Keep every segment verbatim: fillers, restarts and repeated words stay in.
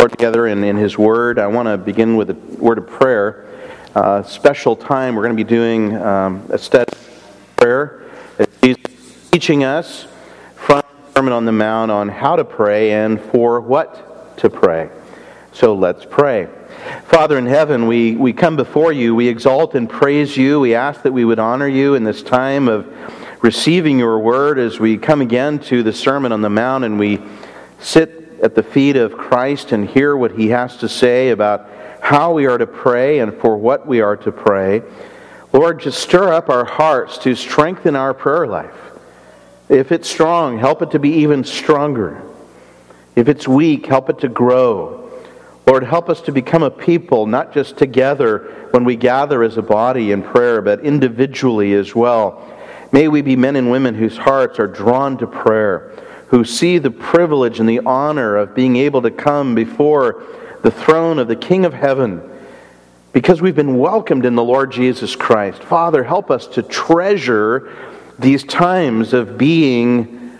Lord together in, in His Word. I want to begin with a word of prayer. Uh, special time, we're going to be doing um, a study of prayer. He's teaching us from the Sermon on the Mount on how to pray and for what to pray. So let's pray. Father in heaven, we, we come before you, we exalt and praise you. We ask that we would honor you in this time of receiving your word as we come again to the Sermon on the Mount and we sit at the feet of Christ and hear what He has to say about how we are to pray and for what we are to pray. Lord, just stir up our hearts to strengthen our prayer life. If it's strong, help it to be even stronger. If it's weak, help it to grow. Lord, help us to become a people, not just together when we gather as a body in prayer, but individually as well. May we be men and women whose hearts are drawn to prayer, who see the privilege and the honor of being able to come before the throne of the King of Heaven because we've been welcomed in the Lord Jesus Christ. Father, help us to treasure these times of being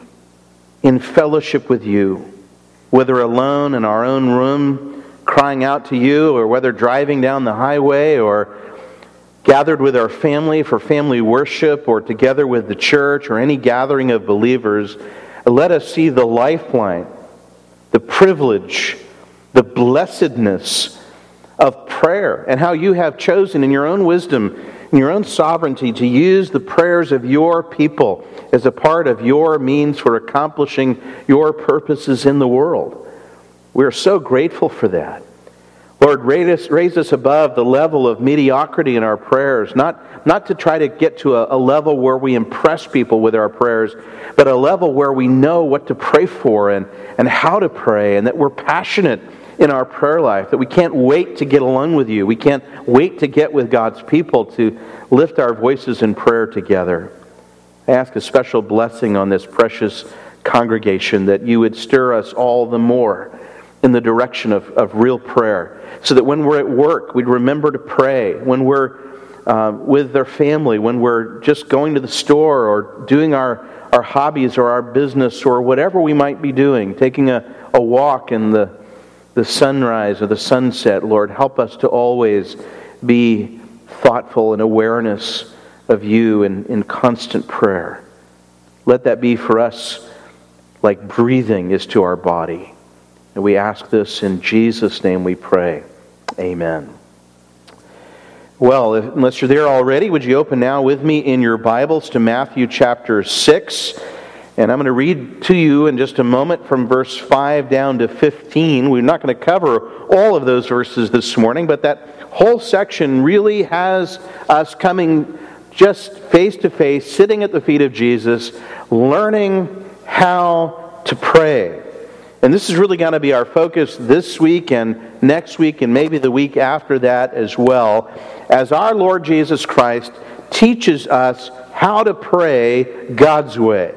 in fellowship with you, whether alone in our own room, crying out to you, or whether driving down the highway, or gathered with our family for family worship, or together with the church, or any gathering of believers. Let us see the lifeline, the privilege, the blessedness of prayer, and how you have chosen in your own wisdom, in your own sovereignty, to use the prayers of your people as a part of your means for accomplishing your purposes in the world. We are so grateful for that. Lord, raise us, raise us above the level of mediocrity in our prayers, not, not to try to get to a, a level where we impress people with our prayers, but a level where we know what to pray for and, and how to pray, and that we're passionate in our prayer life, that we can't wait to get along with you. We can't wait to get with God's people to lift our voices in prayer together. I ask a special blessing on this precious congregation, that you would stir us all the more in the direction of, of real prayer, so that when we're at work, we'd remember to pray. When we're uh, with their family, when we're just going to the store or doing our, our hobbies or our business or whatever we might be doing, taking a, a walk in the, the sunrise or the sunset, Lord, help us to always be thoughtful in awareness of you and in constant prayer. Let that be for us like breathing is to our body. And we ask this in Jesus' name we pray. Amen. Well, if, unless you're there already, would you open now with me in your Bibles to Matthew chapter six. And I'm going to read to you in just a moment from verse five down to fifteen. We're not going to cover all of those verses this morning, but that whole section really has us coming just face to face, sitting at the feet of Jesus, learning how to pray. And this is really going to be our focus this week and next week and maybe the week after that as well, as our Lord Jesus Christ teaches us how to pray God's way.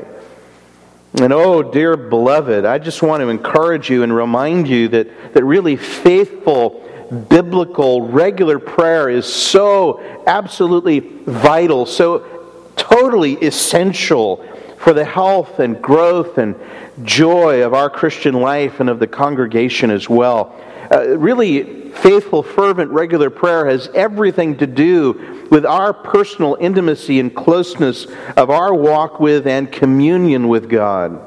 And oh, dear beloved, I just want to encourage you and remind you that, that really faithful, biblical, regular prayer is so absolutely vital, so totally essential for the health and growth and joy of our Christian life and of the congregation as well. Uh, really, faithful, fervent, regular prayer has everything to do with our personal intimacy and closeness of our walk with and communion with God.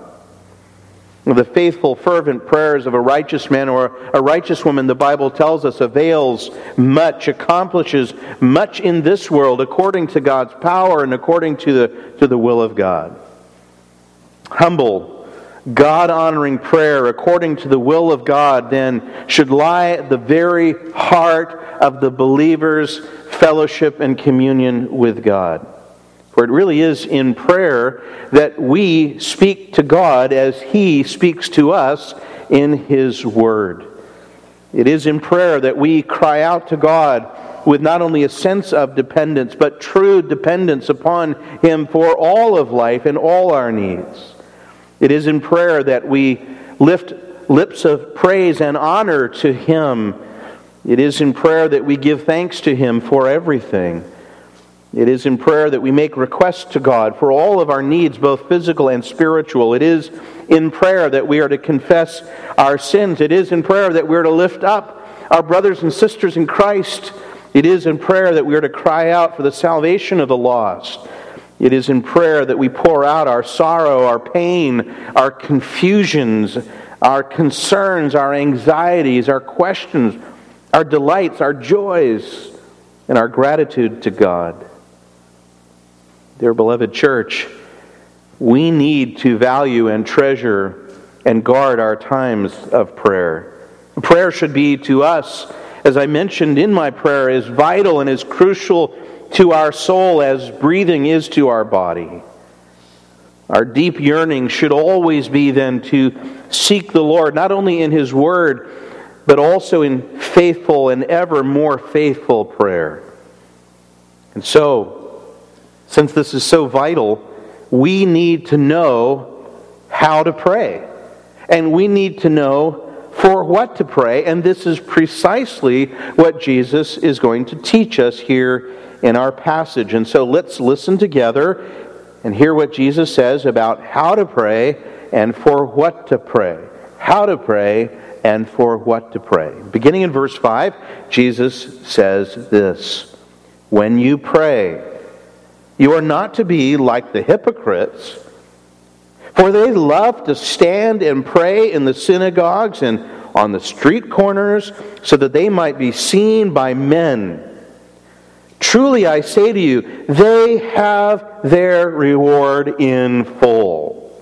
The faithful, fervent prayers of a righteous man or a righteous woman, the Bible tells us, avails much, accomplishes much in this world according to God's power and according to the, to the will of God. Humble, God-honoring prayer according to the will of God then should lie at the very heart of the believer's fellowship and communion with God. For it really is in prayer that we speak to God as He speaks to us in His Word. It is in prayer that we cry out to God with not only a sense of dependence, but true dependence upon Him for all of life and all our needs. It is in prayer that we lift lips of praise and honor to Him. It is in prayer that we give thanks to Him for everything. It is in prayer that we make requests to God for all of our needs, both physical and spiritual. It is in prayer that we are to confess our sins. It is in prayer that we are to lift up our brothers and sisters in Christ. It is in prayer that we are to cry out for the salvation of the lost. It is in prayer that we pour out our sorrow, our pain, our confusions, our concerns, our anxieties, our questions, our delights, our joys, and our gratitude to God. Dear beloved church, we need to value and treasure and guard our times of prayer. Prayer should be to us, as I mentioned in my prayer, as vital and as crucial to our soul as breathing is to our body. Our deep yearning should always be then to seek the Lord, not only in His Word, but also in faithful and ever more faithful prayer. And so, since this is so vital, we need to know how to pray. And we need to know for what to pray. And this is precisely what Jesus is going to teach us here in our passage. And so let's listen together and hear what Jesus says about how to pray and for what to pray. How to pray and for what to pray. Beginning in verse five, Jesus says this: "When you pray, you are not to be like the hypocrites, for they love to stand and pray in the synagogues and on the street corners, so that they might be seen by men. Truly I say to you, they have their reward in full.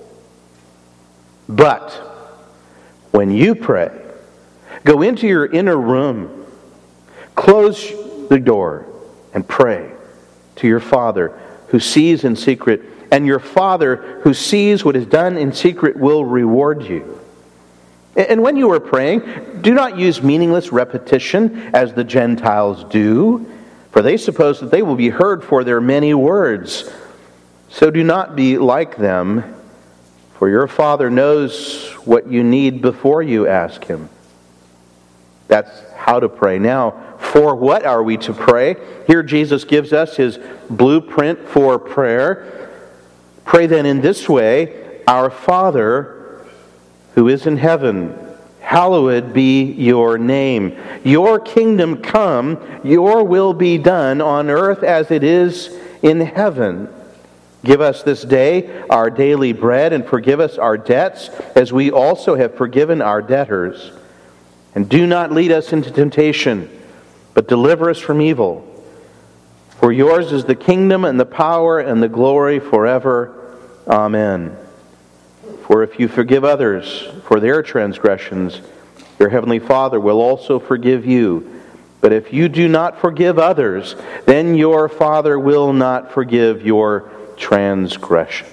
But when you pray, go into your inner room, close the door, and pray to your Father who sees in secret, and your Father who sees what is done in secret will reward you. And when you are praying, do not use meaningless repetition as the Gentiles do, for they suppose that they will be heard for their many words. So do not be like them, for your Father knows what you need before you ask Him." That's how to pray. Now, for what are we to pray? Here Jesus gives us His blueprint for prayer. Pray then in this way: "Our Father who is in heaven, hallowed be your name. Your kingdom come, your will be done on earth as it is in heaven. Give us this day our daily bread, and forgive us our debts, as we also have forgiven our debtors. And do not lead us into temptation, but deliver us from evil. For yours is the kingdom and the power and the glory forever. Amen. For if you forgive others for their transgressions, your heavenly Father will also forgive you. But if you do not forgive others, then your Father will not forgive your transgressions."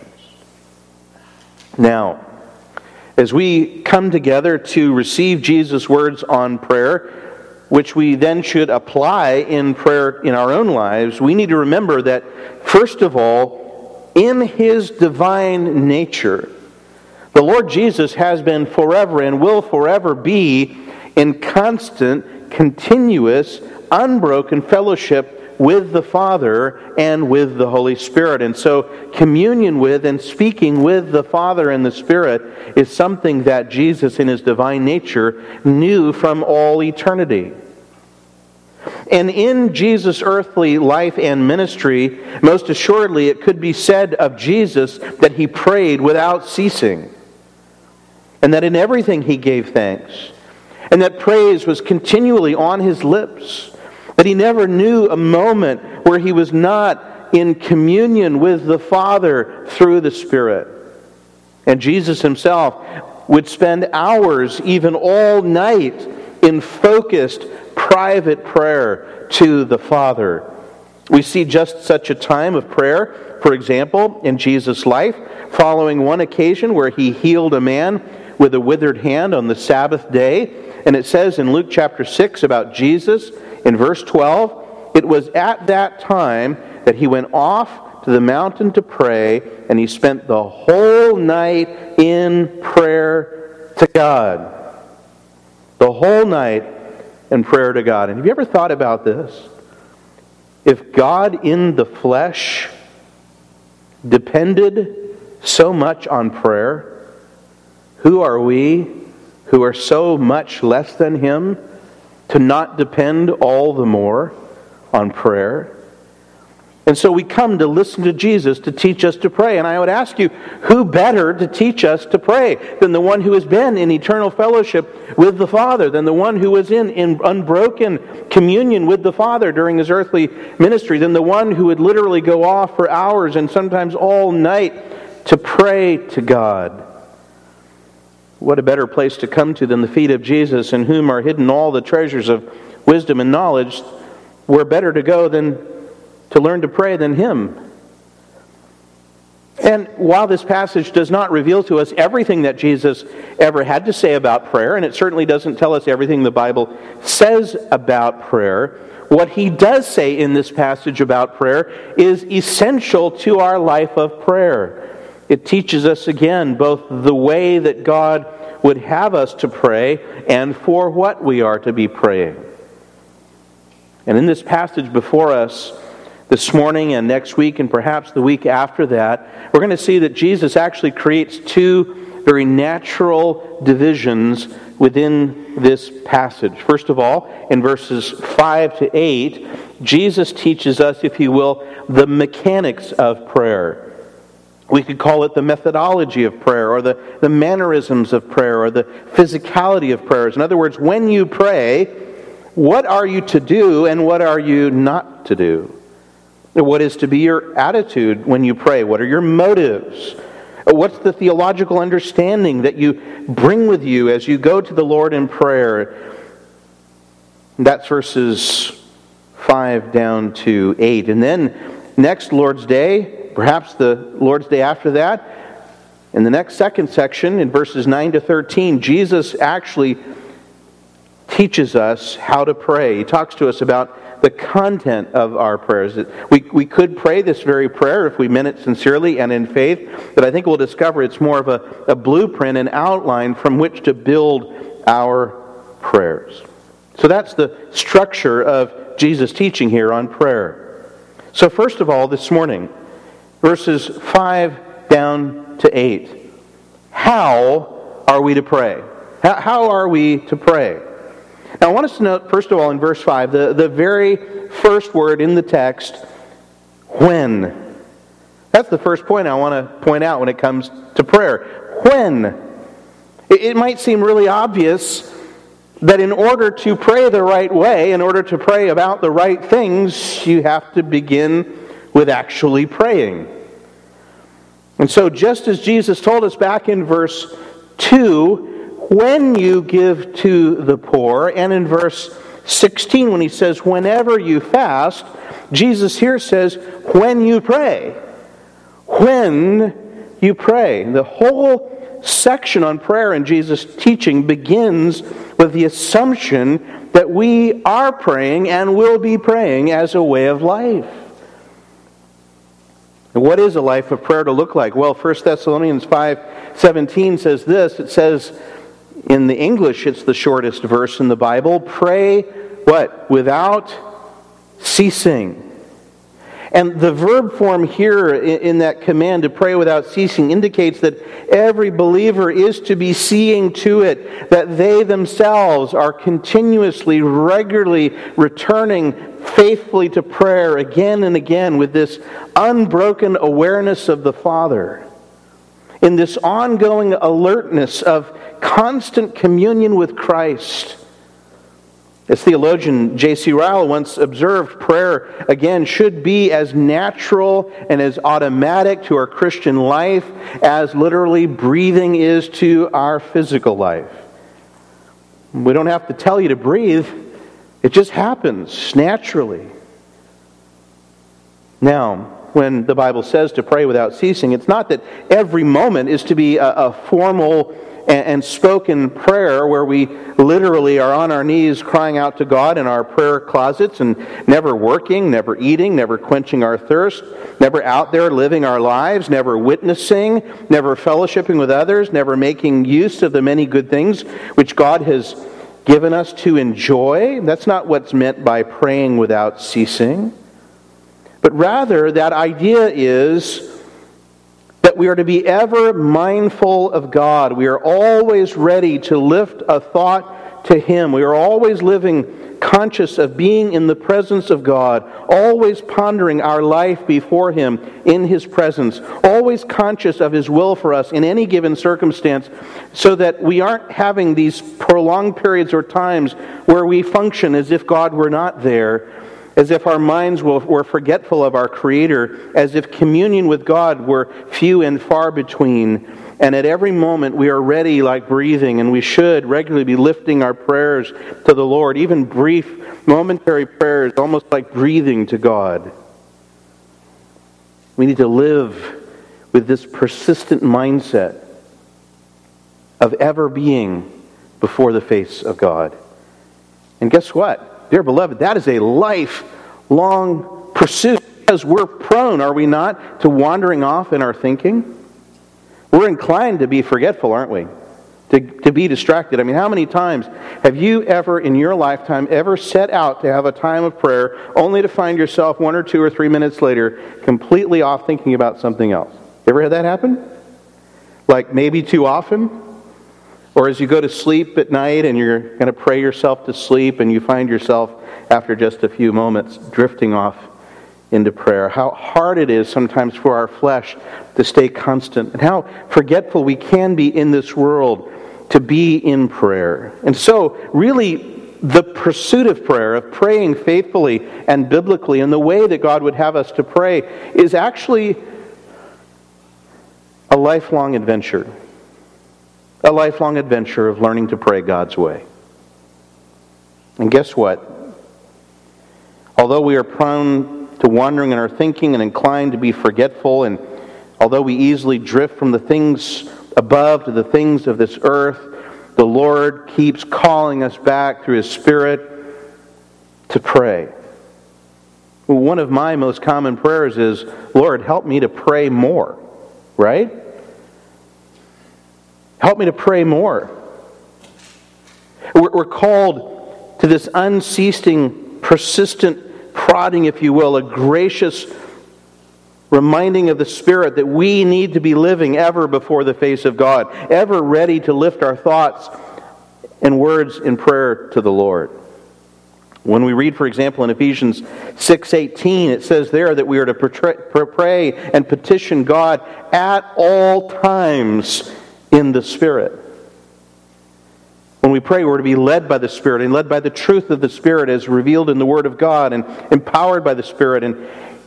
Now, as we come together to receive Jesus' words on prayer, which we then should apply in prayer in our own lives, we need to remember that, first of all, in His divine nature, the Lord Jesus has been forever and will forever be in constant, continuous, unbroken fellowship with the Father and with the Holy Spirit. And so communion with and speaking with the Father and the Spirit is something that Jesus in His divine nature knew from all eternity. And in Jesus' earthly life and ministry, most assuredly it could be said of Jesus that He prayed without ceasing, and that in everything He gave thanks, and that praise was continually on His lips, that He never knew a moment where He was not in communion with the Father through the Spirit. And Jesus Himself would spend hours, even all night, in focused, private prayer to the Father. We see just such a time of prayer, for example, in Jesus' life, following one occasion where He healed a man with a withered hand on the Sabbath day. And it says in Luke chapter six about Jesus, in verse twelve, "It was at that time that He went off to the mountain to pray, and He spent the whole night in prayer to God." The whole night in prayer to God. And have you ever thought about this? If God in the flesh depended so much on prayer, Who are we who are so much less than Him to not depend all the more on prayer? And so we come to listen to Jesus to teach us to pray. And I would ask you, who better to teach us to pray than the one who has been in eternal fellowship with the Father, than the one who was in, in unbroken communion with the Father during His earthly ministry, than the one who would literally go off for hours and sometimes all night to pray to God? What a better place to come to than the feet of Jesus, in whom are hidden all the treasures of wisdom and knowledge. Where better to go than to learn to pray than Him. And while this passage does not reveal to us everything that Jesus ever had to say about prayer, and it certainly doesn't tell us everything the Bible says about prayer, what He does say in this passage about prayer is essential to our life of prayer. It teaches us again both the way that God would have us to pray and for what we are to be praying. And in this passage before us, this morning and next week and perhaps the week after that, we're going to see that Jesus actually creates two very natural divisions within this passage. First of all, in verses five to eight, Jesus teaches us, if you will, the mechanics of prayer. We could call it the methodology of prayer, or the, the mannerisms of prayer, or the physicality of prayers. In other words, when you pray, what are you to do and what are you not to do? What is to be your attitude when you pray? What are your motives? What's the theological understanding that you bring with you as you go to the Lord in prayer? That's verses five down to eight. And then next Lord's Day, perhaps the Lord's Day after that, in the next second section, in verses nine to thirteen, Jesus actually teaches us how to pray. He talks to us about the content of our prayers. We, we could pray this very prayer if we meant it sincerely and in faith, but I think we'll discover it's more of a, a blueprint, an outline from which to build our prayers. So that's the structure of Jesus' teaching here on prayer. So first of all, this morning, verses five down to eight. How are we to pray? How, how are we to pray? Now I want us to note, first of all, in verse five, the, the very first word in the text, when. That's the first point I want to point out when it comes to prayer. When. It, it might seem really obvious that in order to pray the right way, in order to pray about the right things, you have to begin with actually praying. And so just as Jesus told us back in verse two, when you give to the poor, and in verse sixteen when He says, whenever you fast, Jesus here says, when you pray. When you pray. The whole section on prayer in Jesus' teaching begins with the assumption that we are praying and will be praying as a way of life. And what is a life of prayer to look like? Well, First Thessalonians five seventeen says this. It says, in the English, it's the shortest verse in the Bible. Pray, what? Without ceasing. And the verb form here in that command to pray without ceasing indicates that every believer is to be seeing to it that they themselves are continuously, regularly returning faithfully to prayer again and again with this unbroken awareness of the Father. In this ongoing alertness of constant communion with Christ. As theologian J C Ryle once observed, prayer, again, should be as natural and as automatic to our Christian life as literally breathing is to our physical life. We don't have to tell you to breathe. It just happens naturally. Now, when the Bible says to pray without ceasing, it's not that every moment is to be a, a formal and, and spoken prayer where we literally are on our knees crying out to God in our prayer closets and never working, never eating, never quenching our thirst, never out there living our lives, never witnessing, never fellowshipping with others, never making use of the many good things which God has given us to enjoy. That's not what's meant by praying without ceasing. But rather, that idea is That we are to be ever mindful of God. We are always ready to lift a thought to Him. We are always living conscious of being in the presence of God, always pondering our life before Him in His presence, always conscious of His will for us in any given circumstance, so that we aren't having these prolonged periods or times where we function as if God were not there, as if our minds were forgetful of our Creator, as if communion with God were few and far between. And at every moment we are ready like breathing, and we should regularly be lifting our prayers to the Lord, even brief, momentary prayers, almost like breathing to God. We need to live with this persistent mindset of ever being before the face of God. And guess what? Dear beloved, that is a lifelong pursuit, because we're prone, are we not, to wandering off in our thinking? We're inclined to be forgetful, aren't we? To, to be distracted. I mean, how many times have you ever in your lifetime ever set out to have a time of prayer only to find yourself one or two or three minutes later completely off thinking about something else? Ever had that happen? Like maybe too often? Or as you go to sleep at night and you're going to pray yourself to sleep and you find yourself after just a few moments drifting off into prayer. How hard it is sometimes for our flesh to stay constant, and how forgetful we can be in this world to be in prayer. And so, really, the pursuit of prayer, of praying faithfully and biblically in the way that God would have us to pray, is actually a lifelong adventure. A lifelong adventure of learning to pray God's way. And guess what? Although we are prone to wandering in our thinking and inclined to be forgetful, and although we easily drift from the things above to the things of this earth, the Lord keeps calling us back through His Spirit to pray. One of my most common prayers is, Lord, help me to pray more. Right? Help me to pray more. We're called to this unceasing, persistent prodding, if you will, a gracious reminding of the Spirit that we need to be living ever before the face of God, ever ready to lift our thoughts and words in prayer to the Lord. When we read, for example, in Ephesians six eighteen, it says there that we are to pray and petition God at all times in the Spirit. When we pray, we're to be led by the Spirit and led by the truth of the Spirit as revealed in the Word of God, and empowered by the Spirit. And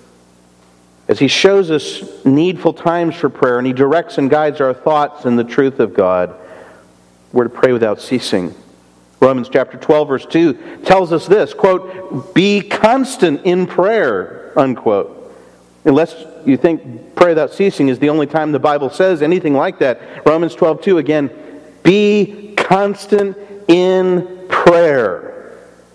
as He shows us needful times for prayer, and He directs and guides our thoughts in the truth of God, we're to pray without ceasing. Romans chapter twelve, verse two tells us this, quote, "Be constant in prayer," unquote. Unless you think prayer without ceasing is the only time the Bible says anything like that. Romans twelve two again, "Be constant in prayer."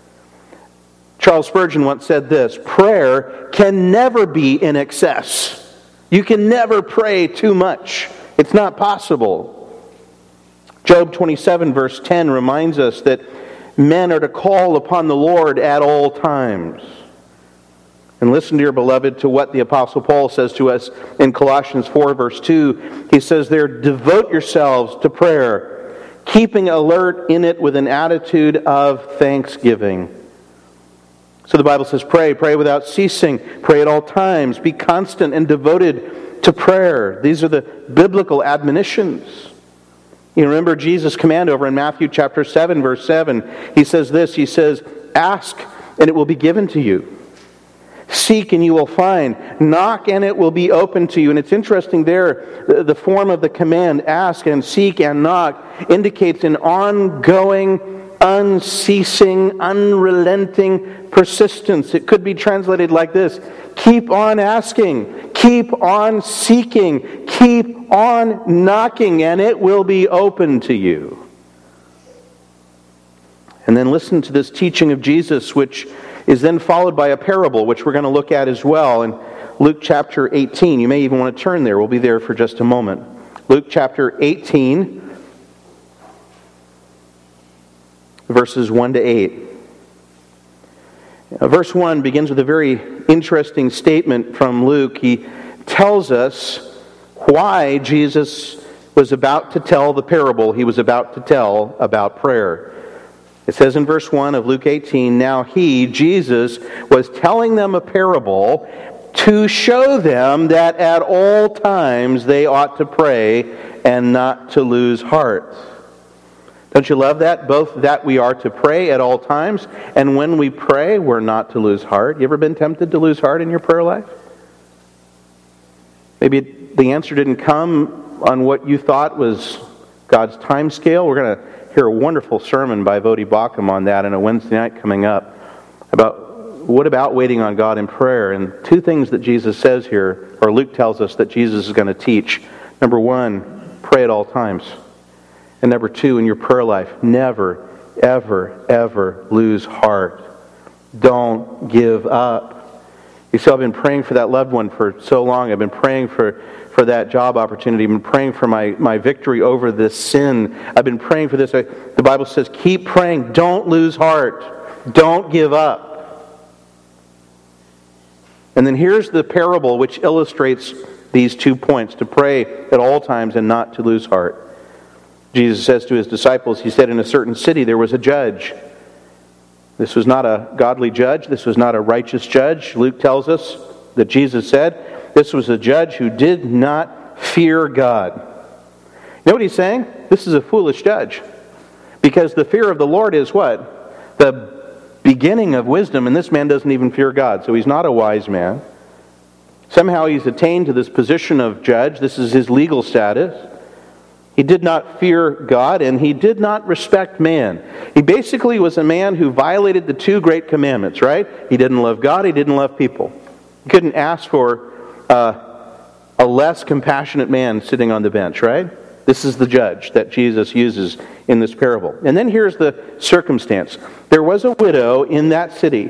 Charles Spurgeon once said this, "Prayer can never be in excess. You can never pray too much. It's not possible." Job twenty-seven verse ten reminds us that men are to call upon the Lord at all times. And listen, dear beloved, to what the Apostle Paul says to us in Colossians four verse two. He says there, "Devote yourselves to prayer, keeping alert in it with an attitude of thanksgiving." So the Bible says pray, pray without ceasing, pray at all times, be constant and devoted to prayer. These are the biblical admonitions. You remember Jesus' command over in Matthew chapter seven, verse seven. He says this, he says, "Ask and it will be given to you. Seek and you will find. Knock and it will be open to you." And it's interesting there, the form of the command, ask and seek and knock, indicates an ongoing, unceasing, unrelenting persistence. It could be translated like this: keep on asking, keep on seeking, keep on knocking, and it will be open to you. And then listen to this teaching of Jesus, which is then followed by a parable, which we're going to look at as well in Luke chapter eighteen. You may even want to turn there. We'll be there for just a moment. Luke chapter eighteen, verses one to eight. Now, verse one begins with a very interesting statement from Luke. He tells us why Jesus was about to tell the parable he was about to tell about prayer. It says in verse one of Luke eighteen, "Now he, Jesus, was telling them a parable to show them that at all times they ought to pray and not to lose heart." Don't you love that? Both that we are to pray at all times, and when we pray, we're not to lose heart. You ever been tempted to lose heart in your prayer life? Maybe the answer didn't come on what you thought was God's time scale. We're going to hear a wonderful sermon by Vodi Bakum on that on a Wednesday night coming up about what about waiting on God in prayer. And two things that Jesus says here, or Luke tells us that Jesus is going to teach. Number one, pray at all times. And number two, in your prayer life, never, ever, ever lose heart. Don't give up. You see, I've been praying for that loved one for so long. I've been praying for for that job opportunity. I've been praying for my, my victory over this sin. I've been praying for this. I, the Bible says, keep praying. Don't lose heart. Don't give up. And then here's the parable which illustrates these two points, to pray at all times and not to lose heart. Jesus says to his disciples, he said, in a certain city there was a judge. This was not a godly judge. This was not a righteous judge. Luke tells us that Jesus said, this was a judge who did not fear God. You know what he's saying? This is a foolish judge. Because the fear of the Lord is what? The beginning of wisdom, and this man doesn't even fear God, so he's not a wise man. Somehow he's attained to this position of judge. This is his legal status. He did not fear God, and he did not respect man. He basically was a man who violated the two great commandments, right? He didn't love God, he didn't love people. He couldn't ask for Uh, a less compassionate man sitting on the bench, right? This is the judge that Jesus uses in this parable. And then here's the circumstance. There was a widow in that city.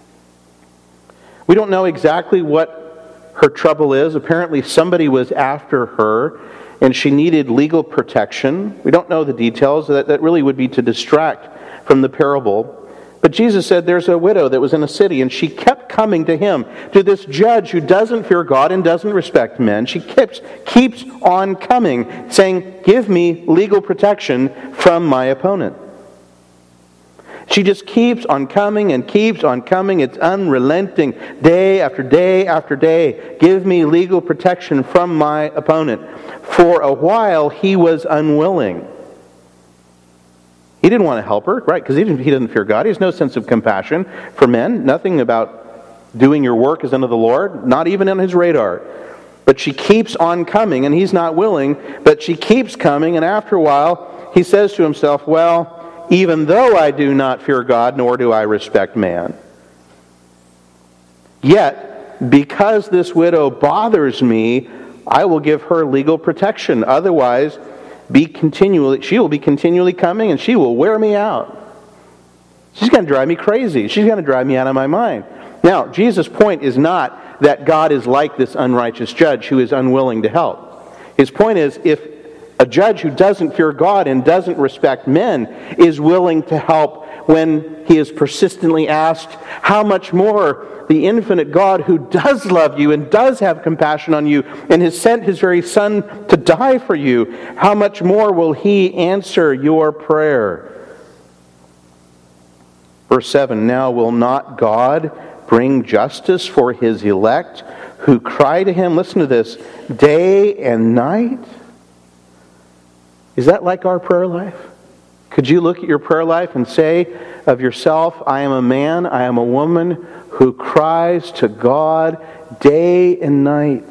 We don't know exactly what her trouble is. Apparently somebody was after her and she needed legal protection. We don't know the details. That, that really would be to distract from the parable. But Jesus said there's a widow that was in a city, and she kept coming to him, to this judge who doesn't fear God and doesn't respect men. She keeps, keeps on coming, saying, give me legal protection from my opponent. She just keeps on coming and keeps on coming. It's unrelenting, day after day after day. Give me legal protection from my opponent. For a while, he was unwilling. He didn't want to help her, right? Because he didn't, he doesn't fear God. He has no sense of compassion for men. Nothing about doing your work is unto the Lord. Not even on his radar. But she keeps on coming, and he's not willing. But she keeps coming, and after a while, he says to himself, well, even though I do not fear God, nor do I respect man, yet, because this widow bothers me, I will give her legal protection. Otherwise, be continually, she will be continually coming and she will wear me out. She's going to drive me crazy. She's going to drive me out of my mind. Now, Jesus' point is not that God is like this unrighteous judge who is unwilling to help. His point is, if a judge who doesn't fear God and doesn't respect men is willing to help when he is persistently asked, how much more the infinite God who does love you and does have compassion on you and has sent his very Son to die for you, how much more will he answer your prayer? Verse seven, now will not God bring justice for his elect who cry to him, listen to this, day and night? Is that like our prayer life? Could you look at your prayer life and say of yourself, I am a man, I am a woman who cries to God day and night?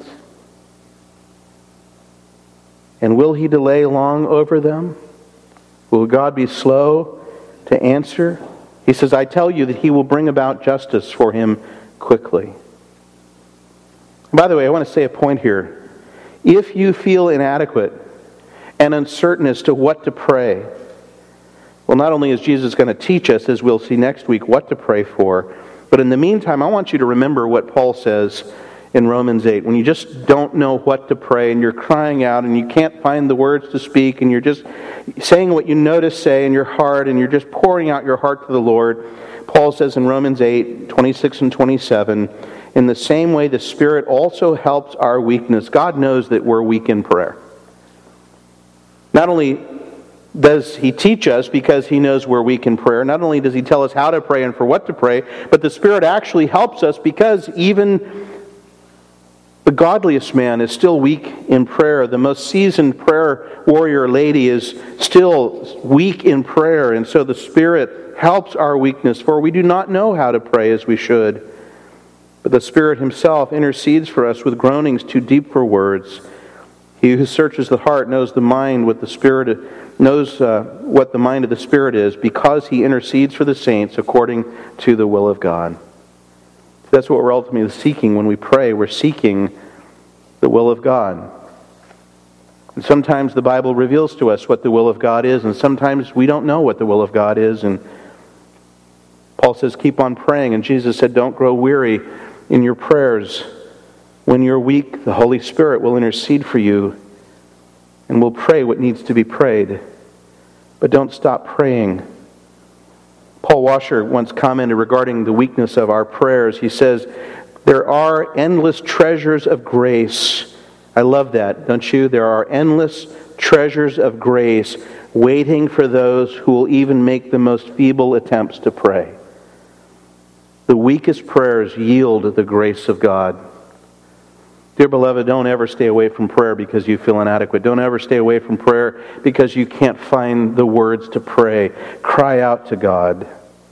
And will he delay long over them? Will God be slow to answer? He says, I tell you that he will bring about justice for him quickly. By the way, I want to say a point here. If you feel inadequate and uncertain as to what to pray, well, not only is Jesus going to teach us, as we'll see next week, what to pray for, but in the meantime, I want you to remember what Paul says in Romans eight. When you just don't know what to pray and you're crying out and you can't find the words to speak and you're just saying what you know to say in your heart and you're just pouring out your heart to the Lord, Paul says in Romans eight, twenty-six and twenty-seven, In the same way, the Spirit also helps our weakness. God knows that we're weak in prayer. Not only does He teach us because He knows we're weak in prayer, not only does He tell us how to pray and for what to pray, but the Spirit actually helps us because even the godliest man is still weak in prayer. The most seasoned prayer warrior lady is still weak in prayer. And so the Spirit helps our weakness, for we do not know how to pray as we should. But the Spirit Himself intercedes for us with groanings too deep for words. He who searches the heart knows the mind, what the Spirit knows uh, what the mind of the Spirit is, because He intercedes for the saints according to the will of God. That's what we're ultimately seeking when we pray. We're seeking the will of God. And sometimes the Bible reveals to us what the will of God is, and sometimes we don't know what the will of God is. And Paul says, keep on praying. And Jesus said, don't grow weary in your prayers. When you're weak, the Holy Spirit will intercede for you and will pray what needs to be prayed. But don't stop praying. Paul Washer once commented regarding the weakness of our prayers. He says, there are endless treasures of grace. I love that, don't you? There are endless treasures of grace waiting for those who will even make the most feeble attempts to pray. The weakest prayers yield the grace of God. Dear beloved, don't ever stay away from prayer because you feel inadequate. Don't ever stay away from prayer because you can't find the words to pray. Cry out to God.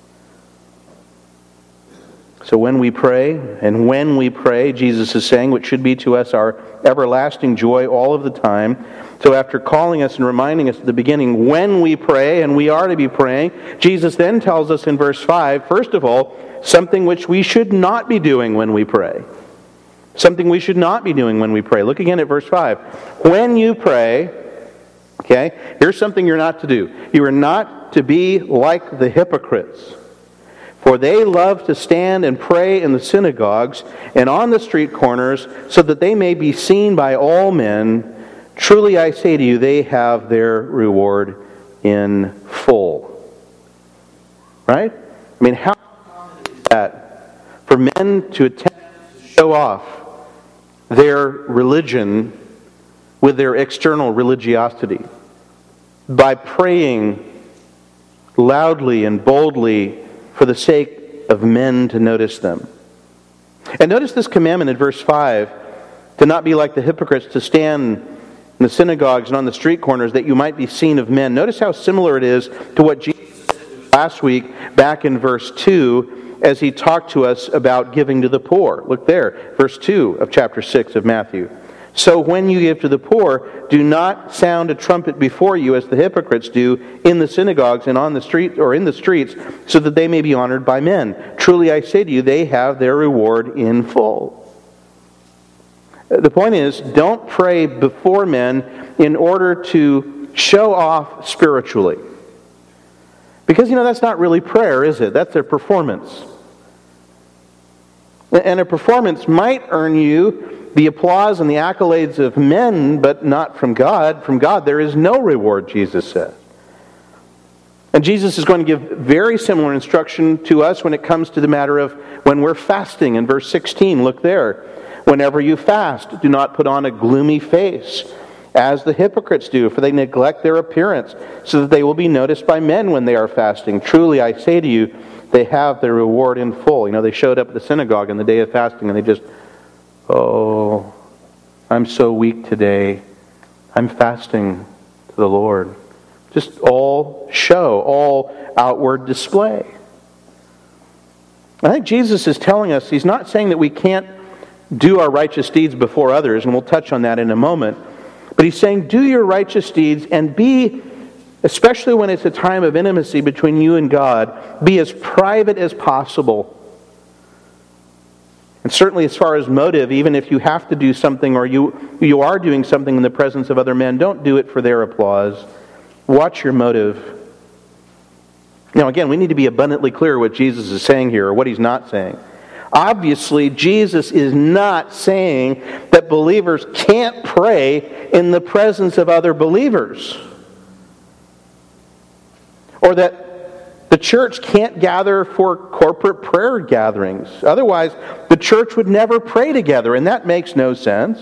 So when we pray, and when we pray, Jesus is saying, which should be to us our everlasting joy all of the time. So after calling us and reminding us at the beginning, when we pray, and we are to be praying, Jesus then tells us in verse five, first of all, something which we should not be doing when we pray. Something we should not be doing when we pray. Look again at verse five. When you pray, okay, here's something you're not to do. You are not to be like the hypocrites. For they love to stand and pray in the synagogues and on the street corners, so that they may be seen by all men. Truly I say to you, they have their reward in full. Right? I mean, how common is that for men to attempt to show off their religion with their external religiosity by praying loudly and boldly for the sake of men to notice them. And notice this commandment in verse five, to not be like the hypocrites, to stand in the synagogues and on the street corners that you might be seen of men. Notice how similar it is to what Jesus said last week back in verse two as He talked to us about giving to the poor. Look there, verse two of chapter six of Matthew. So when you give to the poor, do not sound a trumpet before you as the hypocrites do in the synagogues and on the street or in the streets, so that they may be honored by men. Truly I say to you, they have their reward in full. The point is, don't pray before men in order to show off spiritually. Because, you know, that's not really prayer, is it? That's a performance. And a performance might earn you the applause and the accolades of men, but not from God. From God there is no reward, Jesus said. And Jesus is going to give very similar instruction to us when it comes to the matter of when we're fasting. In verse sixteen, look there. Whenever you fast, do not put on a gloomy face, as the hypocrites do, for they neglect their appearance, so that they will be noticed by men when they are fasting. Truly, I say to you, they have their reward in full. You know, they showed up at the synagogue on the day of fasting, and they just, oh, I'm so weak today. I'm fasting to the Lord. Just all show, all outward display. I think Jesus is telling us, He's not saying that we can't do our righteous deeds before others, and we'll touch on that in a moment. But He's saying, do your righteous deeds and be, especially when it's a time of intimacy between you and God, be as private as possible. And certainly as far as motive, even if you have to do something or you, you are doing something in the presence of other men, don't do it for their applause. Watch your motive. Now again, we need to be abundantly clear what Jesus is saying here or what He's not saying. Obviously, Jesus is not saying that believers can't pray in the presence of other believers. Or that The church can't gather for corporate prayer gatherings. Otherwise, the church would never pray together, and that makes no sense.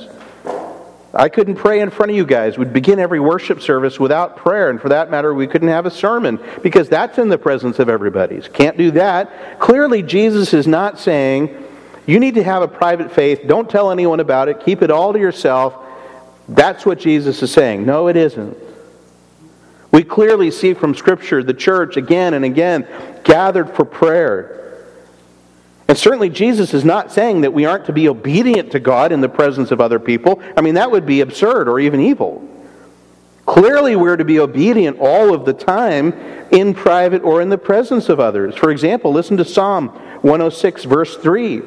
I couldn't pray in front of you guys. We'd begin every worship service without prayer, and for that matter, we couldn't have a sermon because that's in the presence of everybody. Can't do that. Clearly, Jesus is not saying, you need to have a private faith. Don't tell anyone about it. Keep it all to yourself. That's what Jesus is saying. No, it isn't. We clearly see from Scripture the church again and again gathered for prayer. And certainly Jesus is not saying that we aren't to be obedient to God in the presence of other people. I mean, that would be absurd or even evil. Clearly we're to be obedient all of the time in private or in the presence of others. For example, listen to Psalm one oh six, verse three.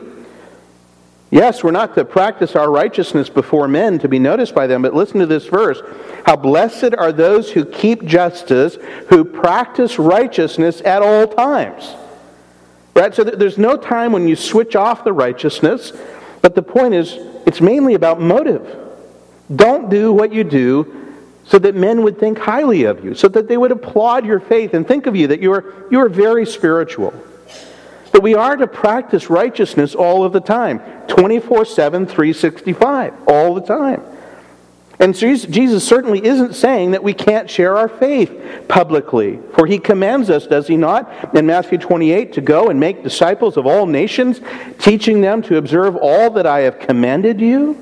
Yes, we're not to practice our righteousness before men to be noticed by them, but listen to this verse. How blessed are those who keep justice, who practice righteousness at all times. Right? So there's no time when you switch off the righteousness, but the point is, it's mainly about motive. Don't do what you do so that men would think highly of you, so that they would applaud your faith and think of you, that you are, you are very spiritual. But we are to practice righteousness all of the time, twenty-four seven, three sixty-five, all the time. And so Jesus certainly isn't saying that we can't share our faith publicly, for he commands us, does he not, in Matthew twenty-eight, to go and make disciples of all nations, teaching them to observe all that I have commanded you.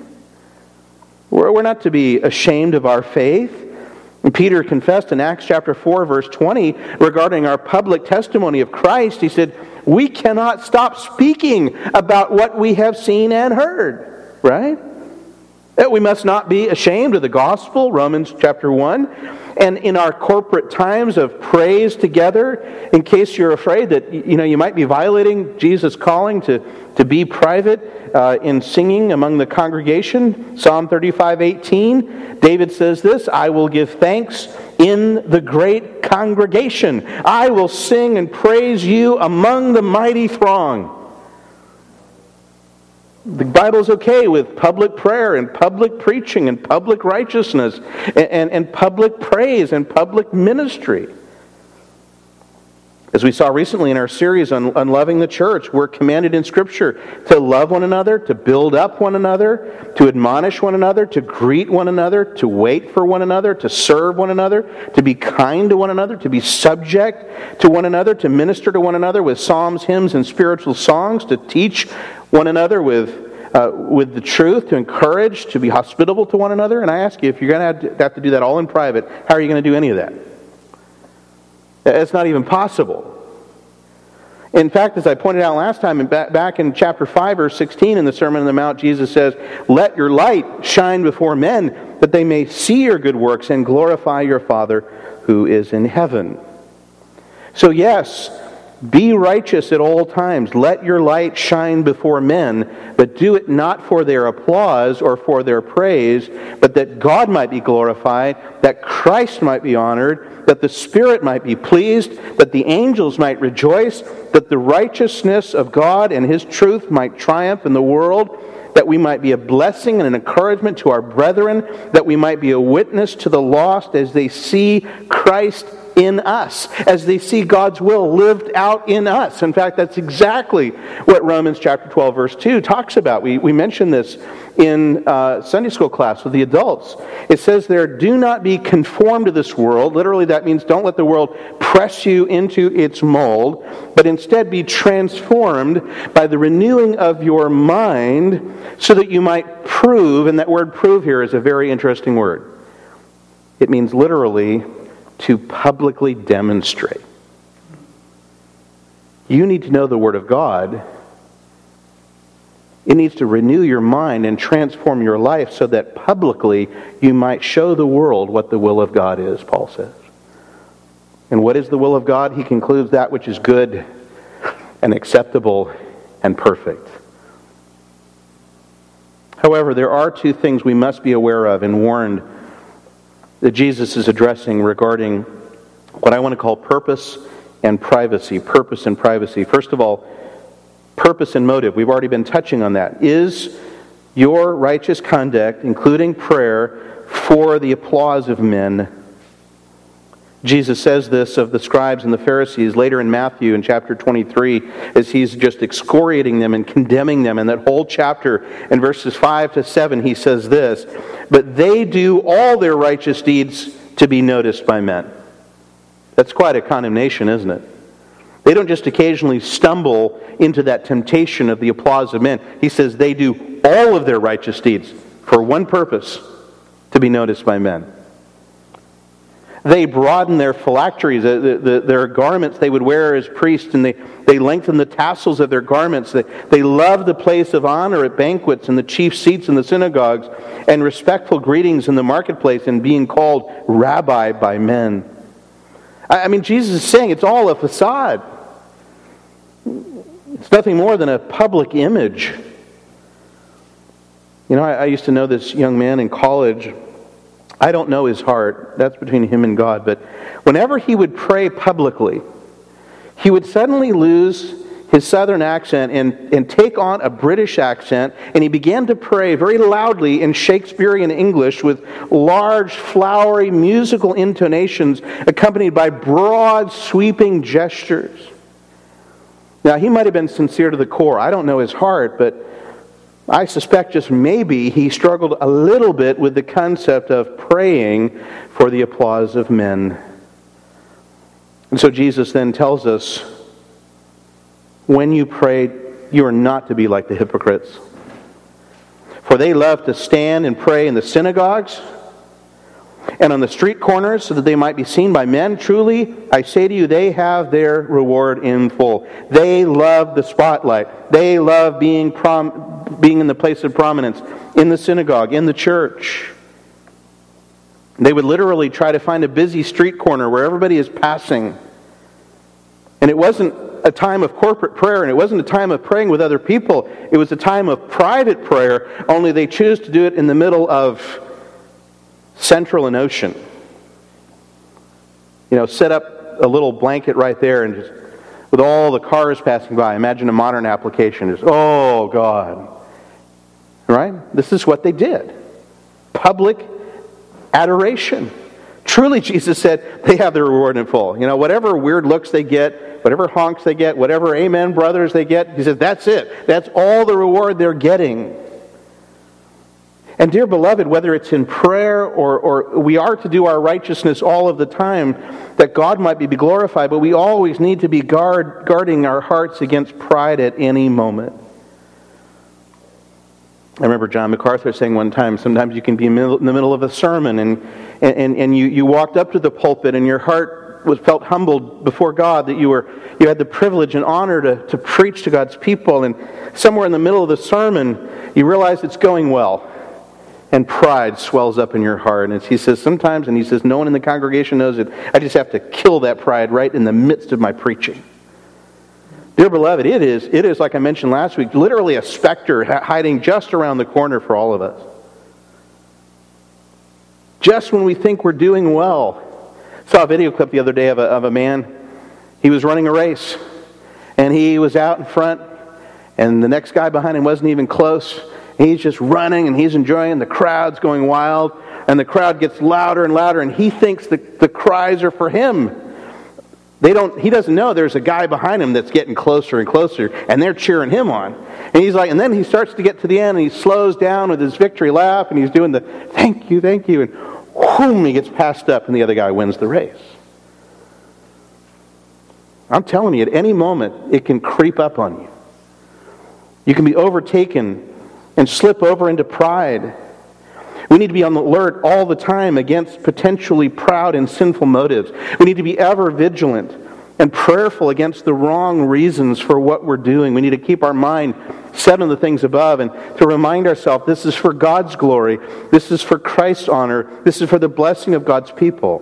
We're not to be ashamed of our faith. And Peter confessed in Acts chapter four, verse twenty, regarding our public testimony of Christ, he said, we cannot stop speaking about what we have seen and heard. Right? That we must not be ashamed of the gospel, Romans chapter one. And in our corporate times of praise together, in case you're afraid that you know you might be violating Jesus' calling to, to be private uh, in singing among the congregation, Psalm thirty-five eighteen, David says this, I will give thanks in the great congregation. I will sing and praise you among the mighty throng. The Bible's okay with public prayer and public preaching and public righteousness and, and, and public praise and public ministry. As we saw recently in our series on, on loving the church, we're commanded in Scripture to love one another, to build up one another, to admonish one another, to greet one another, to wait for one another, to serve one another, to be kind to one another, to be subject to one another, to minister to one another with psalms, hymns, and spiritual songs, to teach one another with uh, with the truth, to encourage, to be hospitable to one another. And I ask you, if you're going to have to do that all in private, how are you going to do any of that? It's not even possible. In fact, as I pointed out last time, back in chapter five, verse sixteen in the Sermon on the Mount, Jesus says, let your light shine before men, that they may see your good works and glorify your Father who is in heaven. So yes, be righteous at all times. Let your light shine before men, but do it not for their applause or for their praise, but that God might be glorified, that Christ might be honored, that the Spirit might be pleased, that the angels might rejoice, that the righteousness of God and His truth might triumph in the world, that we might be a blessing and an encouragement to our brethren, that we might be a witness to the lost as they see Christ in us, as they see God's will lived out in us. In fact, that's exactly what Romans chapter twelve, verse two talks about. We, we mentioned this in uh, Sunday school class with the adults. It says there, do not be conformed to this world. Literally, that means don't let the world press you into its mold, but instead be transformed by the renewing of your mind so that you might prove, and that word prove here is a very interesting word. It means literally to publicly demonstrate. You need to know the Word of God. It needs to renew your mind and transform your life so that publicly you might show the world what the will of God is, Paul says. And what is the will of God? He concludes that which is good and acceptable and perfect. However, there are two things we must be aware of and warned that Jesus is addressing regarding what I want to call purpose and privacy. Purpose and privacy. First of all, purpose and motive. We've already been touching on that. Is your righteous conduct, including prayer, for the applause of men? Jesus says this of the scribes and the Pharisees later in Matthew in chapter twenty-three, as he's just excoriating them and condemning them. In that whole chapter, in verses five to seven, he says this, "But they do all their righteous deeds to be noticed by men." That's quite a condemnation, isn't it? They don't just occasionally stumble into that temptation of the applause of men. He says they do all of their righteous deeds for one purpose, to be noticed by men. They broaden their phylacteries, the, the, their garments they would wear as priests, and they, they lengthen the tassels of their garments. They, they love the place of honor at banquets and the chief seats in the synagogues and respectful greetings in the marketplace and being called rabbi by men. I, I mean, Jesus is saying it's all a facade. It's nothing more than a public image. You know, I, I used to know this young man in college. I don't know his heart. That's between him and God. But whenever he would pray publicly, he would suddenly lose his southern accent and, and take on a British accent, and he began to pray very loudly in Shakespearean English with large, flowery, musical intonations accompanied by broad, sweeping gestures. Now, he might have been sincere to the core. I don't know his heart, but I suspect just maybe he struggled a little bit with the concept of praying for the applause of men. And so Jesus then tells us, when you pray, you are not to be like the hypocrites. For they love to stand and pray in the synagogues and on the street corners so that they might be seen by men. Truly, I say to you, they have their reward in full. They love the spotlight. They love being prom- being in the place of prominence, in the synagogue, in the church. They would literally try to find a busy street corner where everybody is passing. And it wasn't a time of corporate prayer, and it wasn't a time of praying with other people. It was a time of private prayer, only they choose to do it in the middle of Central and Ocean. You know, set up a little blanket right there and just, with all the cars passing by, imagine a modern application. Just, oh, God. Right? This is what they did. Public adoration. Truly, Jesus said, they have their reward in full. You know, whatever weird looks they get, whatever honks they get, whatever amen brothers they get, he says, that's it. That's all the reward they're getting. And dear beloved, whether it's in prayer or, or we are to do our righteousness all of the time, that God might be glorified, but we always need to be guard, guarding our hearts against pride at any moment. I remember John MacArthur saying one time, sometimes you can be in the middle of a sermon and, and, and you, you walked up to the pulpit and your heart was felt humbled before God that you were you had the privilege and honor to, to preach to God's people, and somewhere in the middle of the sermon you realize it's going well. And pride swells up in your heart. And he says sometimes, and he says no one in the congregation knows it, I just have to kill that pride right in the midst of my preaching. Dear beloved, it is, it is like I mentioned last week, literally a specter hiding just around the corner for all of us. Just when we think we're doing well. I saw a video clip the other day of a, of a man. He was running a race. And he was out in front. And the next guy behind him wasn't even close. He's just running and he's enjoying. The crowd's going wild. And the crowd gets louder and louder. And he thinks that the cries are for him. They don't. He doesn't know there's a guy behind him that's getting closer and closer. And they're cheering him on. And he's like, and then he starts to get to the end. And he slows down with his victory lap. And he's doing the thank you, thank you. And whoom, he gets passed up. And the other guy wins the race. I'm telling you, at any moment, it can creep up on you. You can be overtaken and slip over into pride. We need to be on the alert all the time against potentially proud and sinful motives. We need to be ever vigilant and prayerful against the wrong reasons for what we're doing. We need to keep our mind set on the things above and to remind ourselves this is for God's glory. This is for Christ's honor. This is for the blessing of God's people.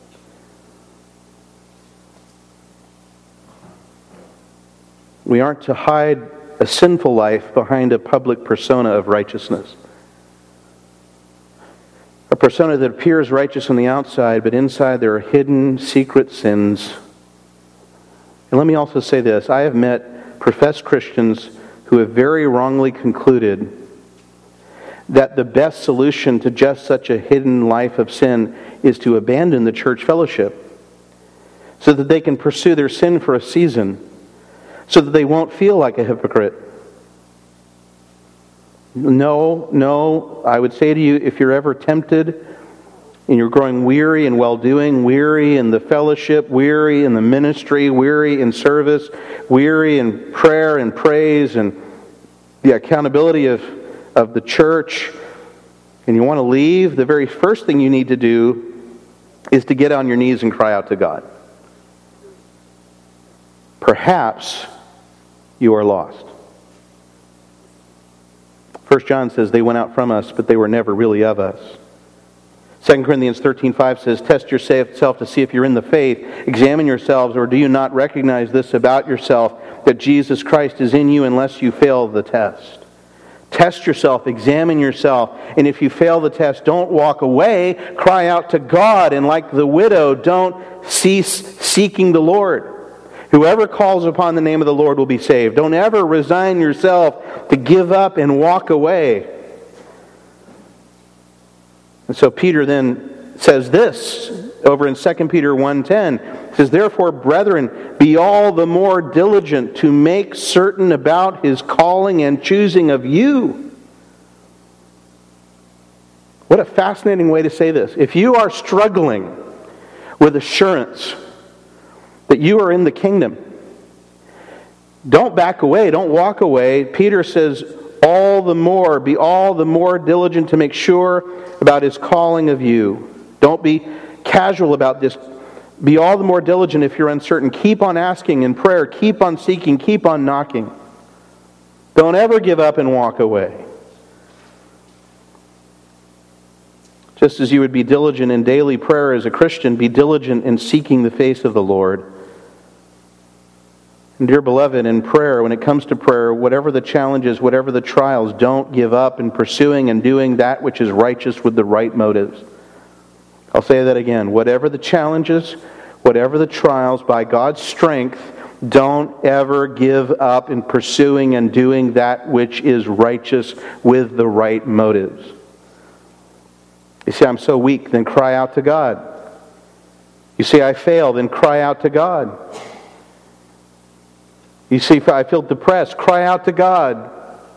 We aren't to hide a sinful life behind a public persona of righteousness. A persona that appears righteous on the outside, but inside there are hidden, secret sins. And let me also say this. I have met professed Christians who have very wrongly concluded that the best solution to just such a hidden life of sin is to abandon the church fellowship. so that they can pursue their sin for a season, so that they won't feel like a hypocrite. No, no, I would say to you, if you're ever tempted and you're growing weary in well-doing, weary in the fellowship, weary in the ministry, weary in service, weary in prayer and praise and the accountability of, of the church, and you want to leave, the very first thing you need to do is to get on your knees and cry out to God. Perhaps you are lost. First John says they went out from us, but they were never really of us. Second Corinthians thirteen five says, test yourself to see if you're in the faith. Examine yourselves, or do you not recognize this about yourself, that Jesus Christ is in you unless you fail the test? Test yourself, examine yourself, and if you fail the test, don't walk away. Cry out to God, and like the widow, don't cease seeking the Lord. Whoever calls upon the name of the Lord will be saved. Don't ever resign yourself to give up and walk away. And so Peter then says this over in Second Peter one ten. It says, therefore, brethren, be all the more diligent to make certain about his calling and choosing of you. What a fascinating way to say this. If you are struggling with assurance that you are in the kingdom, don't back away, don't walk away. Peter says, all the more, be all the more diligent to make sure about his calling of you. Don't be casual about this. Be all the more diligent if you're uncertain. Keep on asking in prayer. Keep on seeking. Keep on knocking. Don't ever give up and walk away. Just as you would be diligent in daily prayer as a Christian, be diligent in seeking the face of the Lord. And dear beloved, in prayer, when it comes to prayer, whatever the challenges, whatever the trials, don't give up in pursuing and doing that which is righteous with the right motives. I'll say that again. Whatever the challenges, whatever the trials, by God's strength, don't ever give up in pursuing and doing that which is righteous with the right motives. You say, I'm so weak, then cry out to God. You say, I fail, then cry out to God. You see, I feel depressed, cry out to God.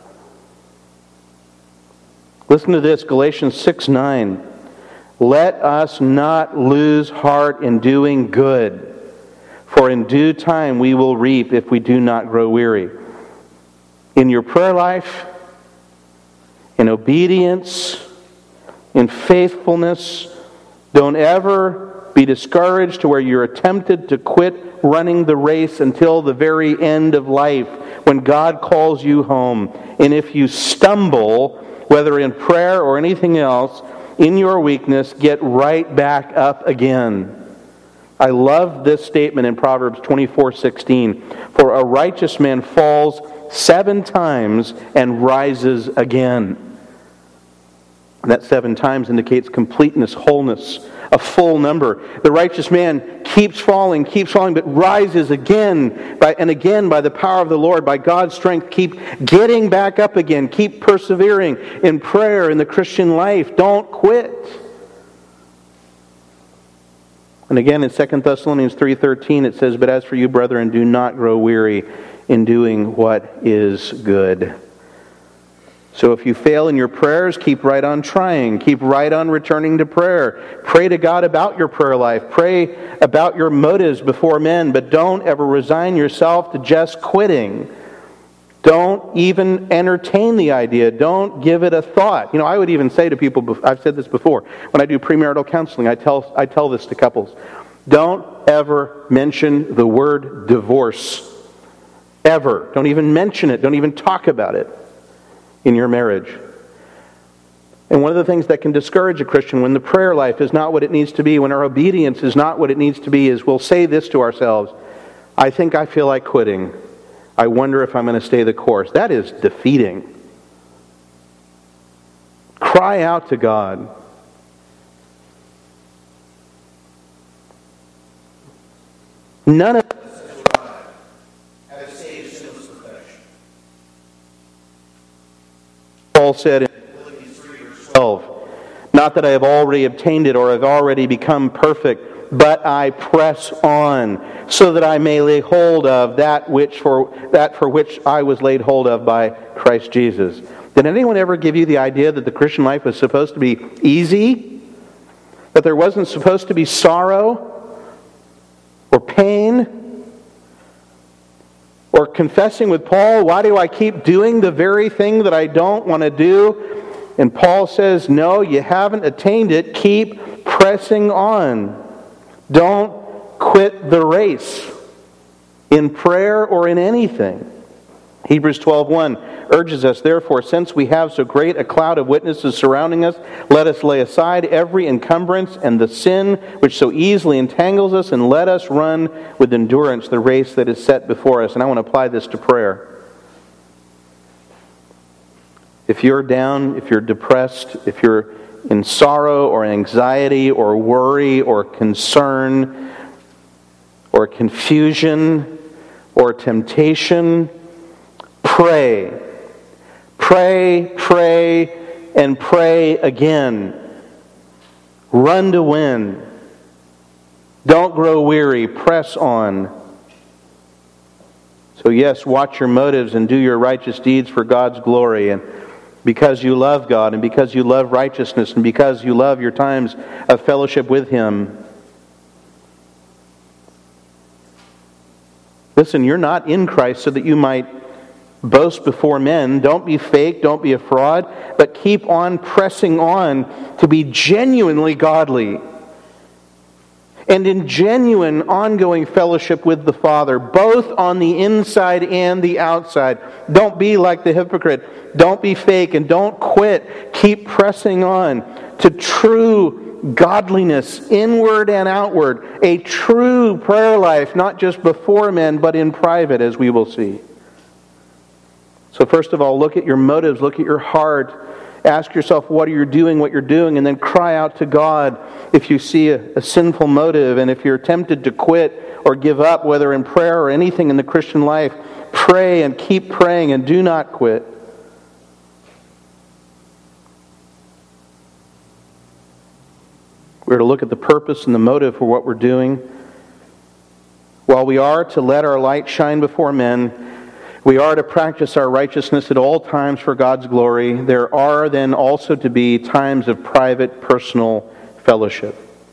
Listen to this, Galatians six nine. Let us not lose heart in doing good, for in due time we will reap if we do not grow weary. In your prayer life, in obedience, in faithfulness, don't ever be discouraged to where you're tempted to quit running the race until the very end of life when God calls you home. And if you stumble, whether in prayer or anything else, in your weakness, get right back up again. I love this statement in Proverbs twenty-four sixteen. For a righteous man falls seven times and rises again. And that seven times indicates completeness, wholeness, a full number. The righteous man keeps falling, keeps falling, but rises again by, and again by the power of the Lord, by God's strength. Keep getting back up again. Keep persevering in prayer, in the Christian life. Don't quit. And again in Second Thessalonians three thirteen it says, but as for you, brethren, do not grow weary in doing what is good. So if you fail in your prayers, keep right on trying. Keep right on returning to prayer. Pray to God about your prayer life. Pray about your motives before men, but don't ever resign yourself to just quitting. Don't even entertain the idea. Don't give it a thought. You know, I would even say to people, I've said this before, when I do premarital counseling, I tell, I tell this to couples. Don't ever mention the word divorce. Ever. Don't even mention it. Don't even talk about it in your marriage. And one of the things that can discourage a Christian when the prayer life is not what it needs to be, when our obedience is not what it needs to be, is we'll say this to ourselves, I think I feel like quitting. I wonder if I'm going to stay the course. That is defeating. Cry out to God. None of Paul said in Philippians three twelve, not that I have already obtained it or have already become perfect, but I press on, so that I may lay hold of that which for that for which I was laid hold of by Christ Jesus. Did anyone ever give you the idea that the Christian life was supposed to be easy? That there wasn't supposed to be sorrow or pain? Or confessing with Paul, why do I keep doing the very thing that I don't want to do? And Paul says, no, you haven't attained it. Keep pressing on. Don't quit the race in prayer or in anything. Hebrews twelve one urges us, therefore, since we have so great a cloud of witnesses surrounding us, let us lay aside every encumbrance and the sin which so easily entangles us, and let us run with endurance the race that is set before us. And I want to apply this to prayer. If you're down, if you're depressed, if you're in sorrow or anxiety or worry or concern or confusion or temptation, pray. Pray, pray, and pray again. Run to win. Don't grow weary. Press on. So yes, watch your motives and do your righteous deeds for God's glory, and because you love God, and because you love righteousness, and because you love your times of fellowship with Him. Listen, you're not in Christ so that you might boast before men. Don't be fake, don't be a fraud, but keep on pressing on to be genuinely godly. And in genuine, ongoing fellowship with the Father, both on the inside and the outside. Don't be like the hypocrite. Don't be fake, and don't quit. Keep pressing on to true godliness, inward and outward. A true prayer life, not just before men, but in private, as we will see. So first of all, look at your motives, look at your heart. Ask yourself, what are you doing, what you're doing, and then cry out to God if you see a, a sinful motive, and if you're tempted to quit or give up, whether in prayer or anything in the Christian life. Pray and keep praying and do not quit. We're to look at the purpose and the motive for what we're doing. While we are to let our light shine before men, we are to practice our righteousness at all times for God's glory. There are then also to be times of private, personal fellowship.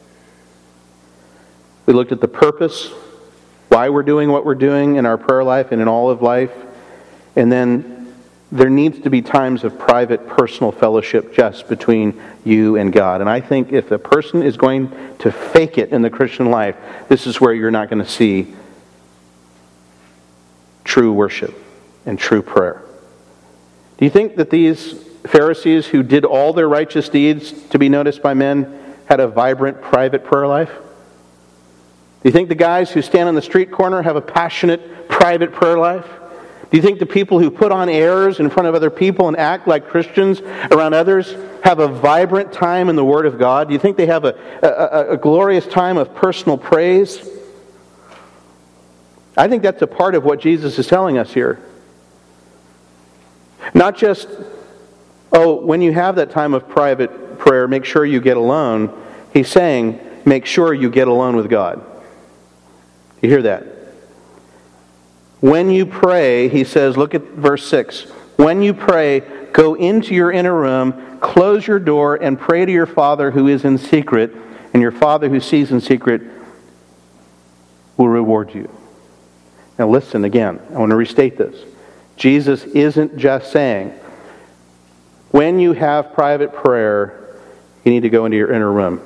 We looked at the purpose, why we're doing what we're doing in our prayer life and in all of life. And then there needs to be times of private, personal fellowship just between you and God. And I think if a person is going to fake it in the Christian life, this is where you're not going to see true worship and true prayer. Do you think that these Pharisees who did all their righteous deeds to be noticed by men had a vibrant private prayer life? Do you think the guys who stand on the street corner have a passionate private prayer life? Do you think the people who put on airs in front of other people and act like Christians around others have a vibrant time in the Word of God? Do you think they have a, a, a glorious time of personal praise? I think that's a part of what Jesus is telling us here. Not just, oh, when you have that time of private prayer, make sure you get alone. He's saying, make sure you get alone with God. You hear that? When you pray, he says, look at verse six. When you pray, go into your inner room, close your door, and pray to your Father who is in secret, and your Father who sees in secret will reward you. Now listen again. I want to restate this. Jesus isn't just saying, when you have private prayer, you need to go into your inner room.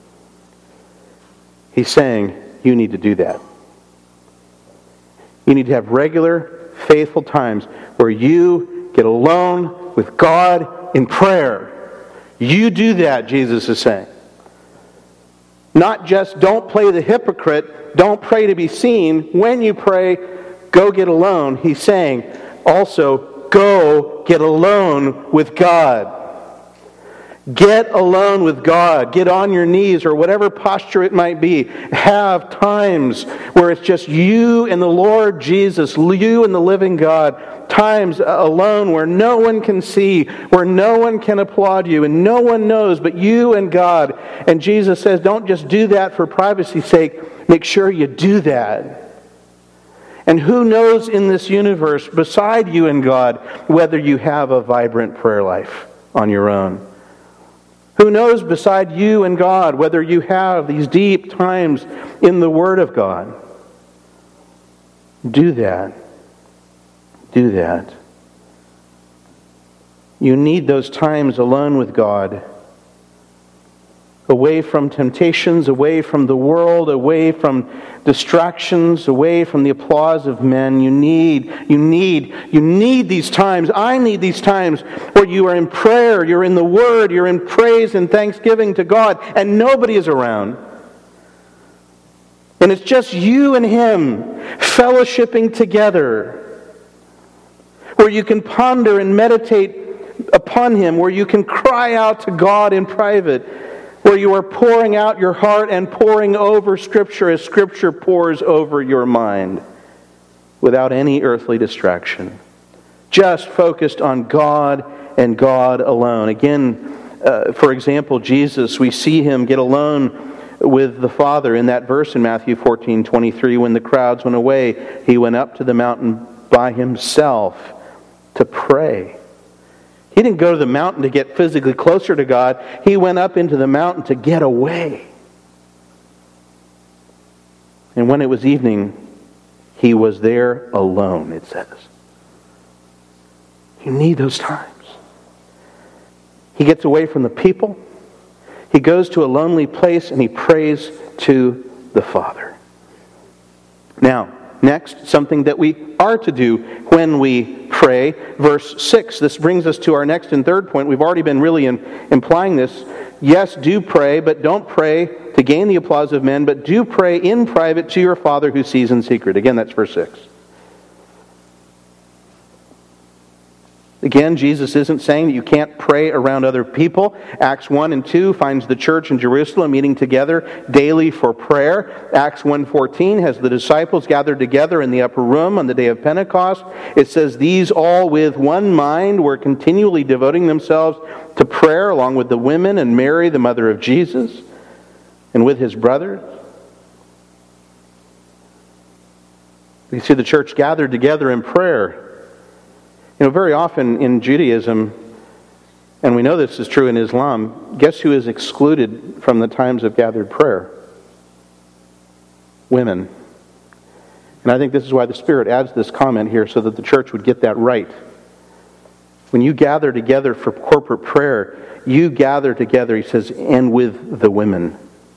He's saying, you need to do that. You need to have regular, faithful times where you get alone with God in prayer. You do that, Jesus is saying. Not just don't play the hypocrite, don't pray to be seen. When you pray, go get alone. He's saying, also, go get alone with God. Get alone with God. Get on your knees or whatever posture it might be. Have times where it's just you and the Lord Jesus, you and the living God. Times alone where no one can see, where no one can applaud you, and no one knows but you and God. And Jesus says, don't just do that for privacy's sake. Make sure you do that. And who knows in this universe, beside you and God, whether you have a vibrant prayer life on your own? Who knows beside you and God whether you have these deep times in the Word of God? Do that. Do that. You need those times alone with God. Away from temptations, away from the world, away from distractions, away from the applause of men. You need, you need, you need these times. I need these times where you are in prayer, you're in the Word, you're in praise and thanksgiving to God, and nobody is around. And it's just you and Him fellowshipping together, where you can ponder and meditate upon Him, where you can cry out to God in private, where you are pouring out your heart and pouring over Scripture as Scripture pours over your mind without any earthly distraction. Just focused on God and God alone. Again, uh, for example, Jesus, we see Him get alone with the Father in that verse in Matthew fourteen twenty-three. When the crowds went away, He went up to the mountain by Himself to pray. He didn't go to the mountain to get physically closer to God. He went up into the mountain to get away. And when it was evening, He was there alone, it says. You need those times. He gets away from the people. He goes to a lonely place and He prays to the Father. Now, next, something that we are to do when we pray. Verse six, this brings us to our next and third point. We've already been really in, implying this. Yes, do pray, but don't pray to gain the applause of men, but do pray in private to your Father who sees in secret. Again, that's verse six. Again, Jesus isn't saying that you can't pray around other people. Acts one and two finds the church in Jerusalem meeting together daily for prayer. Acts one fourteen has the disciples gathered together in the upper room on the day of Pentecost. It says, these all with one mind were continually devoting themselves to prayer along with the women and Mary, the mother of Jesus, and with His brothers. We see the church gathered together in prayer. You know, very often in Judaism, and we know this is true in Islam, guess who is excluded from the times of gathered prayer? Women. And I think this is why the Spirit adds this comment here, so that the church would get that right. When you gather together for corporate prayer, you gather together, he says, and with the women.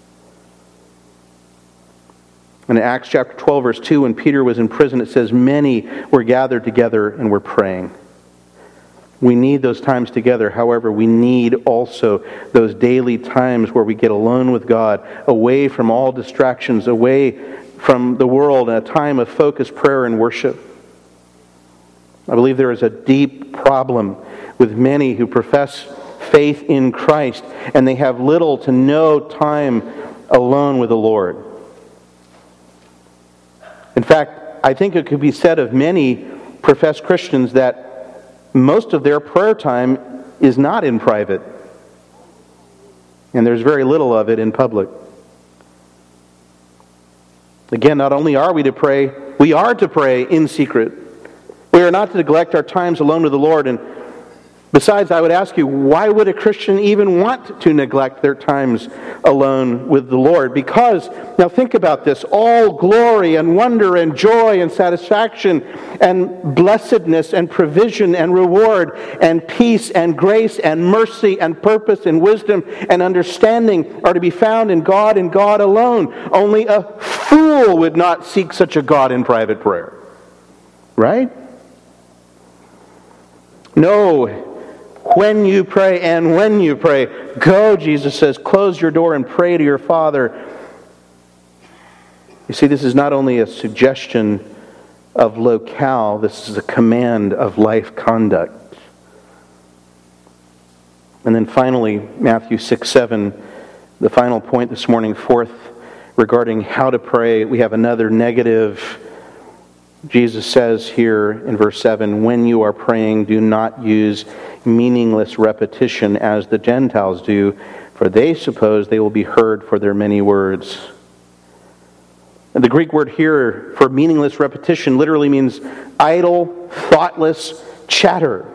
In Acts chapter twelve, verse two, when Peter was in prison, it says, many were gathered together and were praying. We need those times together. However, we need also those daily times where we get alone with God, away from all distractions, away from the world, in a time of focused prayer and worship. I believe there is a deep problem with many who profess faith in Christ, and they have little to no time alone with the Lord. In fact, I think it could be said of many professed Christians that most of their prayer time is not in private. And there's very little of it in public. Again, not only are we to pray, we are to pray in secret. We are not to neglect our times alone with the Lord. And besides, I would ask you, why would a Christian even want to neglect their times alone with the Lord? Because, now think about this, all glory and wonder and joy and satisfaction and blessedness and provision and reward and peace and grace and mercy and purpose and wisdom and understanding are to be found in God and God alone. Only a fool would not seek such a God in private prayer. Right? No. When you pray and when you pray, go, Jesus says, close your door and pray to your Father. You see, this is not only a suggestion of locale, this is a command of life conduct. And then finally, Matthew six seven, the final point this morning, fourth, regarding how to pray. We have another negative. Jesus says here in verse seven, when you are praying, do not use meaningless repetition as the Gentiles do, for they suppose they will be heard for their many words. And the Greek word here for meaningless repetition literally means idle, thoughtless chatter.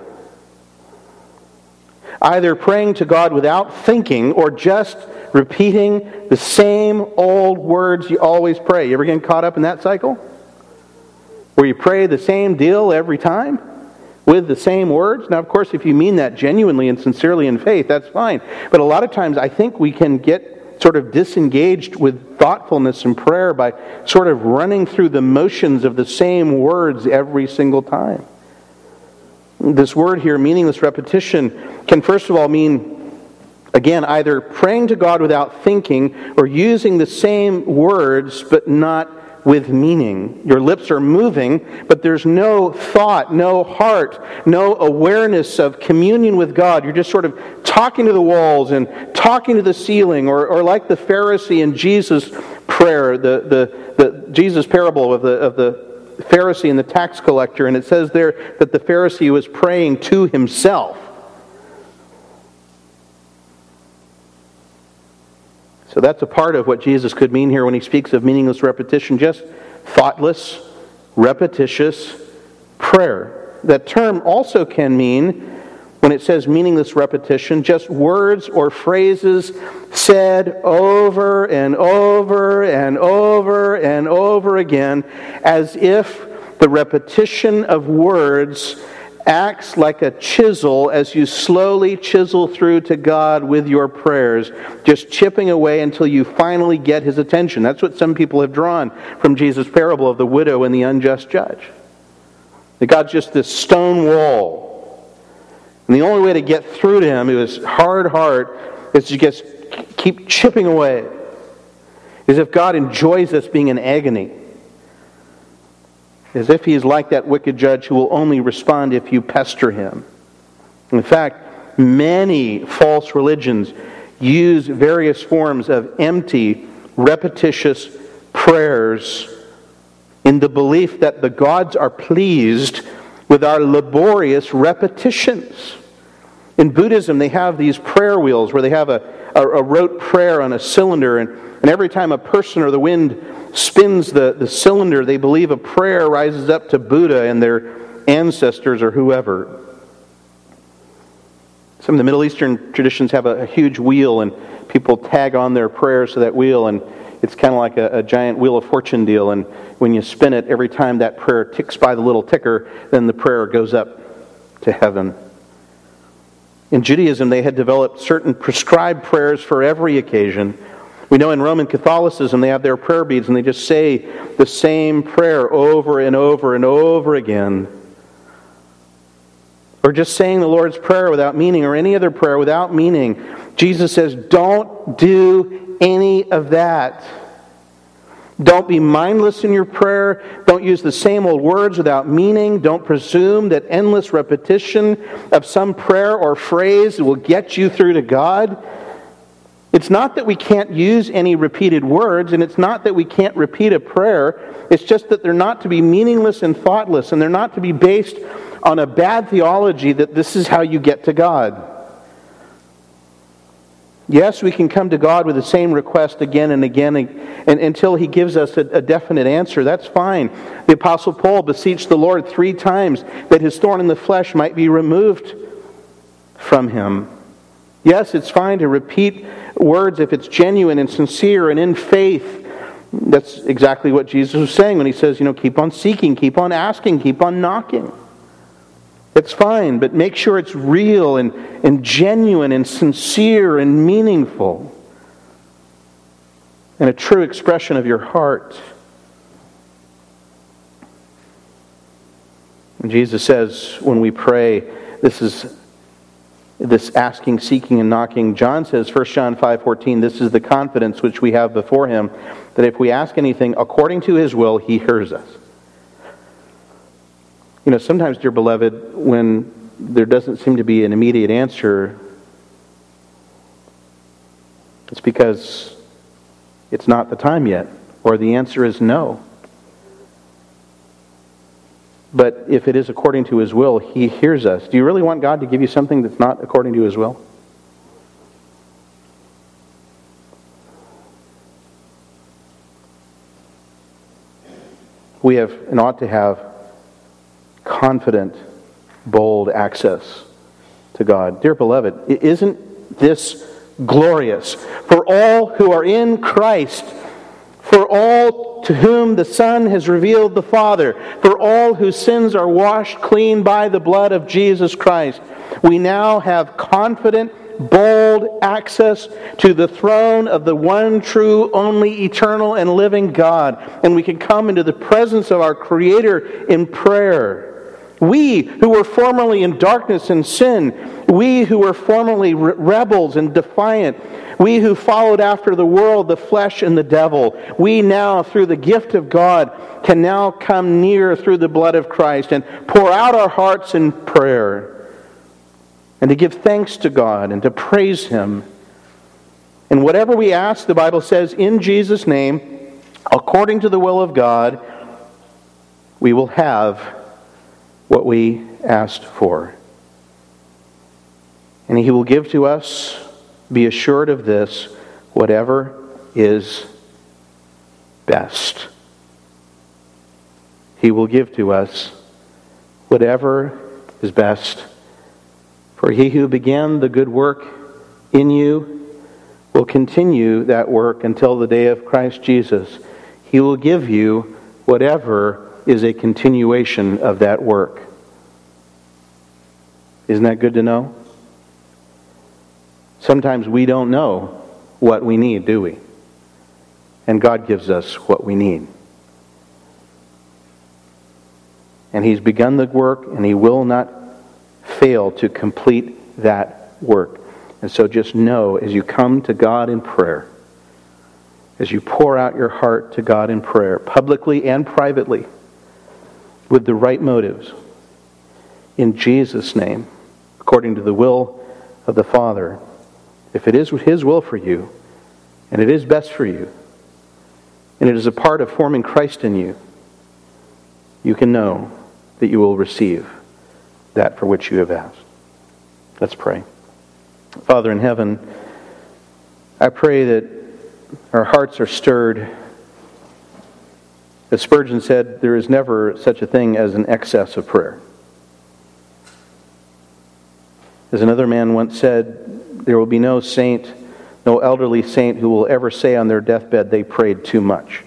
Either praying to God without thinking or just repeating the same old words you always pray. You ever get caught up in that cycle? Where you pray the same deal every time with the same words? Now, of course, if you mean that genuinely and sincerely in faith, that's fine. But a lot of times I think we can get sort of disengaged with thoughtfulness in prayer by sort of running through the motions of the same words every single time. This word here, meaningless repetition, can first of all mean, again, either praying to God without thinking or using the same words but not with meaning. Your lips are moving, but there's no thought, no heart, no awareness of communion with God. You're just sort of talking to the walls and talking to the ceiling, or, or like the Pharisee in Jesus' prayer, the, the, the Jesus parable of the, of the Pharisee and the tax collector, and it says there that the Pharisee was praying to himself. So that's a part of what Jesus could mean here when he speaks of meaningless repetition, just thoughtless, repetitious prayer. That term also can mean, when it says meaningless repetition, just words or phrases said over and over and over and over again, as if the repetition of words acts like a chisel as you slowly chisel through to God with your prayers, just chipping away until you finally get His attention. That's what some people have drawn from Jesus' parable of the widow and the unjust judge. That God's just this stone wall. And the only way to get through to Him, it was hard heart, is to just keep chipping away. As if God enjoys us being in agony. As if He is like that wicked judge who will only respond if you pester Him. In fact, many false religions use various forms of empty, repetitious prayers in the belief that the gods are pleased with our laborious repetitions. In Buddhism, they have these prayer wheels where they have a, a, a rote prayer on a cylinder, and, and every time a person or the wind spins the, the cylinder, they believe a prayer rises up to Buddha and their ancestors or whoever. Some of the Middle Eastern traditions have a, a huge wheel, and people tag on their prayers to that wheel, and it's kind of like a, a giant Wheel of Fortune deal, and when you spin it, every time that prayer ticks by the little ticker, then the prayer goes up to heaven. In Judaism, they had developed certain prescribed prayers for every occasion. We know in Roman Catholicism, they have their prayer beads, and they just say the same prayer over and over and over again. Or just saying the Lord's Prayer without meaning, or any other prayer without meaning. Jesus says, don't do any of that. Don't be mindless in your prayer. Don't use the same old words without meaning. Don't presume that endless repetition of some prayer or phrase will get you through to God. It's not that we can't use any repeated words, and it's not that we can't repeat a prayer. It's just that they're not to be meaningless and thoughtless, and they're not to be based on a bad theology that this is how you get to God. Yes, we can come to God with the same request again and again and, and until He gives us a, a definite answer. That's fine. The Apostle Paul beseeched the Lord three times that his thorn in the flesh might be removed from him. Yes, it's fine to repeat words if it's genuine and sincere and in faith. That's exactly what Jesus was saying when He says, you know, keep on seeking, keep on asking, keep on knocking. It's fine, but make sure it's real and, and genuine and sincere and meaningful. And a true expression of your heart. And Jesus says when we pray, this is this asking, seeking, and knocking. John says, First John five fourteen, this is the confidence which we have before Him, that if we ask anything according to His will, He hears us. You know, sometimes, dear beloved, when there doesn't seem to be an immediate answer, It's because it's not the time yet, or the answer is no. But if it is according to His will, He hears us. Do you really want God to give you something that's not according to His will? We have and ought to have confident, bold access to God. Dear beloved, isn't this glorious? For all who are in Christ, for all to whom the Son has revealed the Father, for all whose sins are washed clean by the blood of Jesus Christ, we now have confident, bold access to the throne of the one true, only eternal and living God. And we can come into the presence of our Creator in prayer. We who were formerly in darkness and sin, we who were formerly re- rebels and defiant, we who followed after the world, the flesh, and the devil, we now, through the gift of God, can now come near through the blood of Christ and pour out our hearts in prayer and to give thanks to God and to praise Him. And whatever we ask, the Bible says, in Jesus' name, according to the will of God, we will have what we asked for. And He will give to us, be assured of this, whatever is best. He will give to us whatever is best. For He who began the good work in you will continue that work until the day of Christ Jesus. He will give you whatever is a continuation of that work. Isn't that good to know? Sometimes we don't know what we need, do we? And God gives us what we need. And He's begun the work, and He will not fail to complete that work. And so just know, as you come to God in prayer, as you pour out your heart to God in prayer, publicly and privately, with the right motives, in Jesus' name, according to the will of the Father, if it is His will for you, and it is best for you, and it is a part of forming Christ in you, you can know that you will receive that for which you have asked. Let's pray. Father in heaven, I pray that our hearts are stirred. As Spurgeon said, there is never such a thing as an excess of prayer. As another man once said, there will be no saint, no elderly saint who will ever say on their deathbed they prayed too much.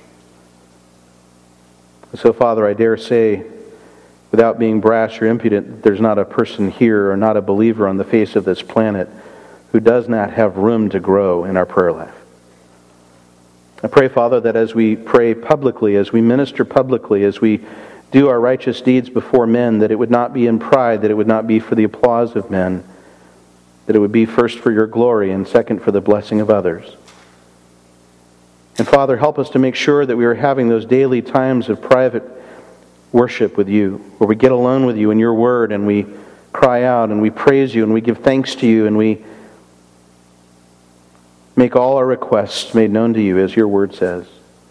So, Father, I dare say, without being brash or impudent, there's not a person here or not a believer on the face of this planet who does not have room to grow in our prayer life. I pray, Father, that as we pray publicly, as we minister publicly, as we do our righteous deeds before men, that it would not be in pride, that it would not be for the applause of men, that it would be first for your glory and second for the blessing of others. And Father, help us to make sure that we are having those daily times of private worship with you, where we get alone with you in your word and we cry out and we praise you and we give thanks to you and we make all our requests made known to you as your word says.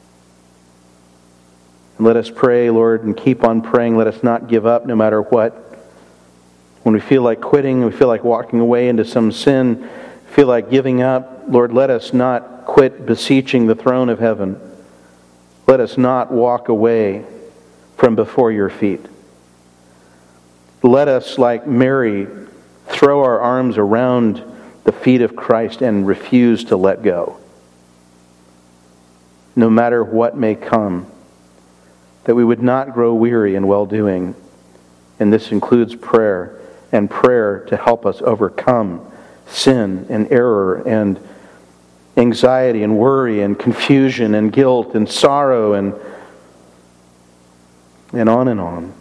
And let us pray, Lord, and keep on praying. Let us not give up no matter what. When we feel like quitting, we feel like walking away into some sin, feel like giving up, Lord, let us not quit beseeching the throne of heaven. Let us not walk away from before your feet. Let us, like Mary, throw our arms around the feet of Christ and refuse to let go. No matter what may come, that we would not grow weary in well-doing. And this includes prayer, and prayer to help us overcome sin and error and anxiety and worry and confusion and guilt and sorrow and and on and on.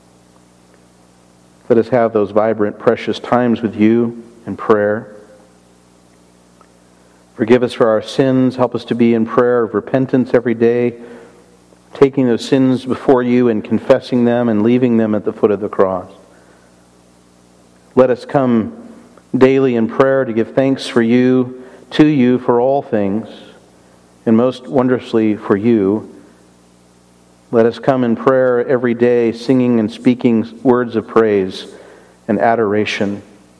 Let us have those vibrant, precious times with you in prayer. Forgive us for our sins. Help us to be in prayer of repentance every day, taking those sins before you and confessing them and leaving them at the foot of the cross. Let us come daily in prayer to give thanks for you, to you for all things, and most wondrously for you. Let us come in prayer every day, singing and speaking words of praise and adoration.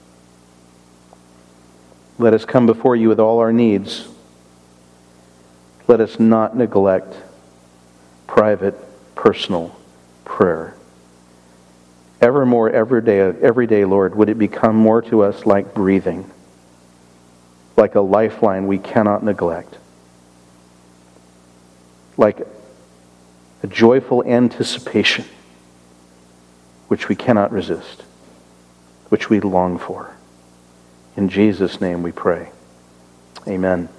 Let us come before you with all our needs. Let us not neglect private, personal prayer. Evermore, every day, every day, Lord, would it become more to us like breathing, like a lifeline we cannot neglect, like a joyful anticipation which we cannot resist, which we long for. In Jesus' name we pray. Amen.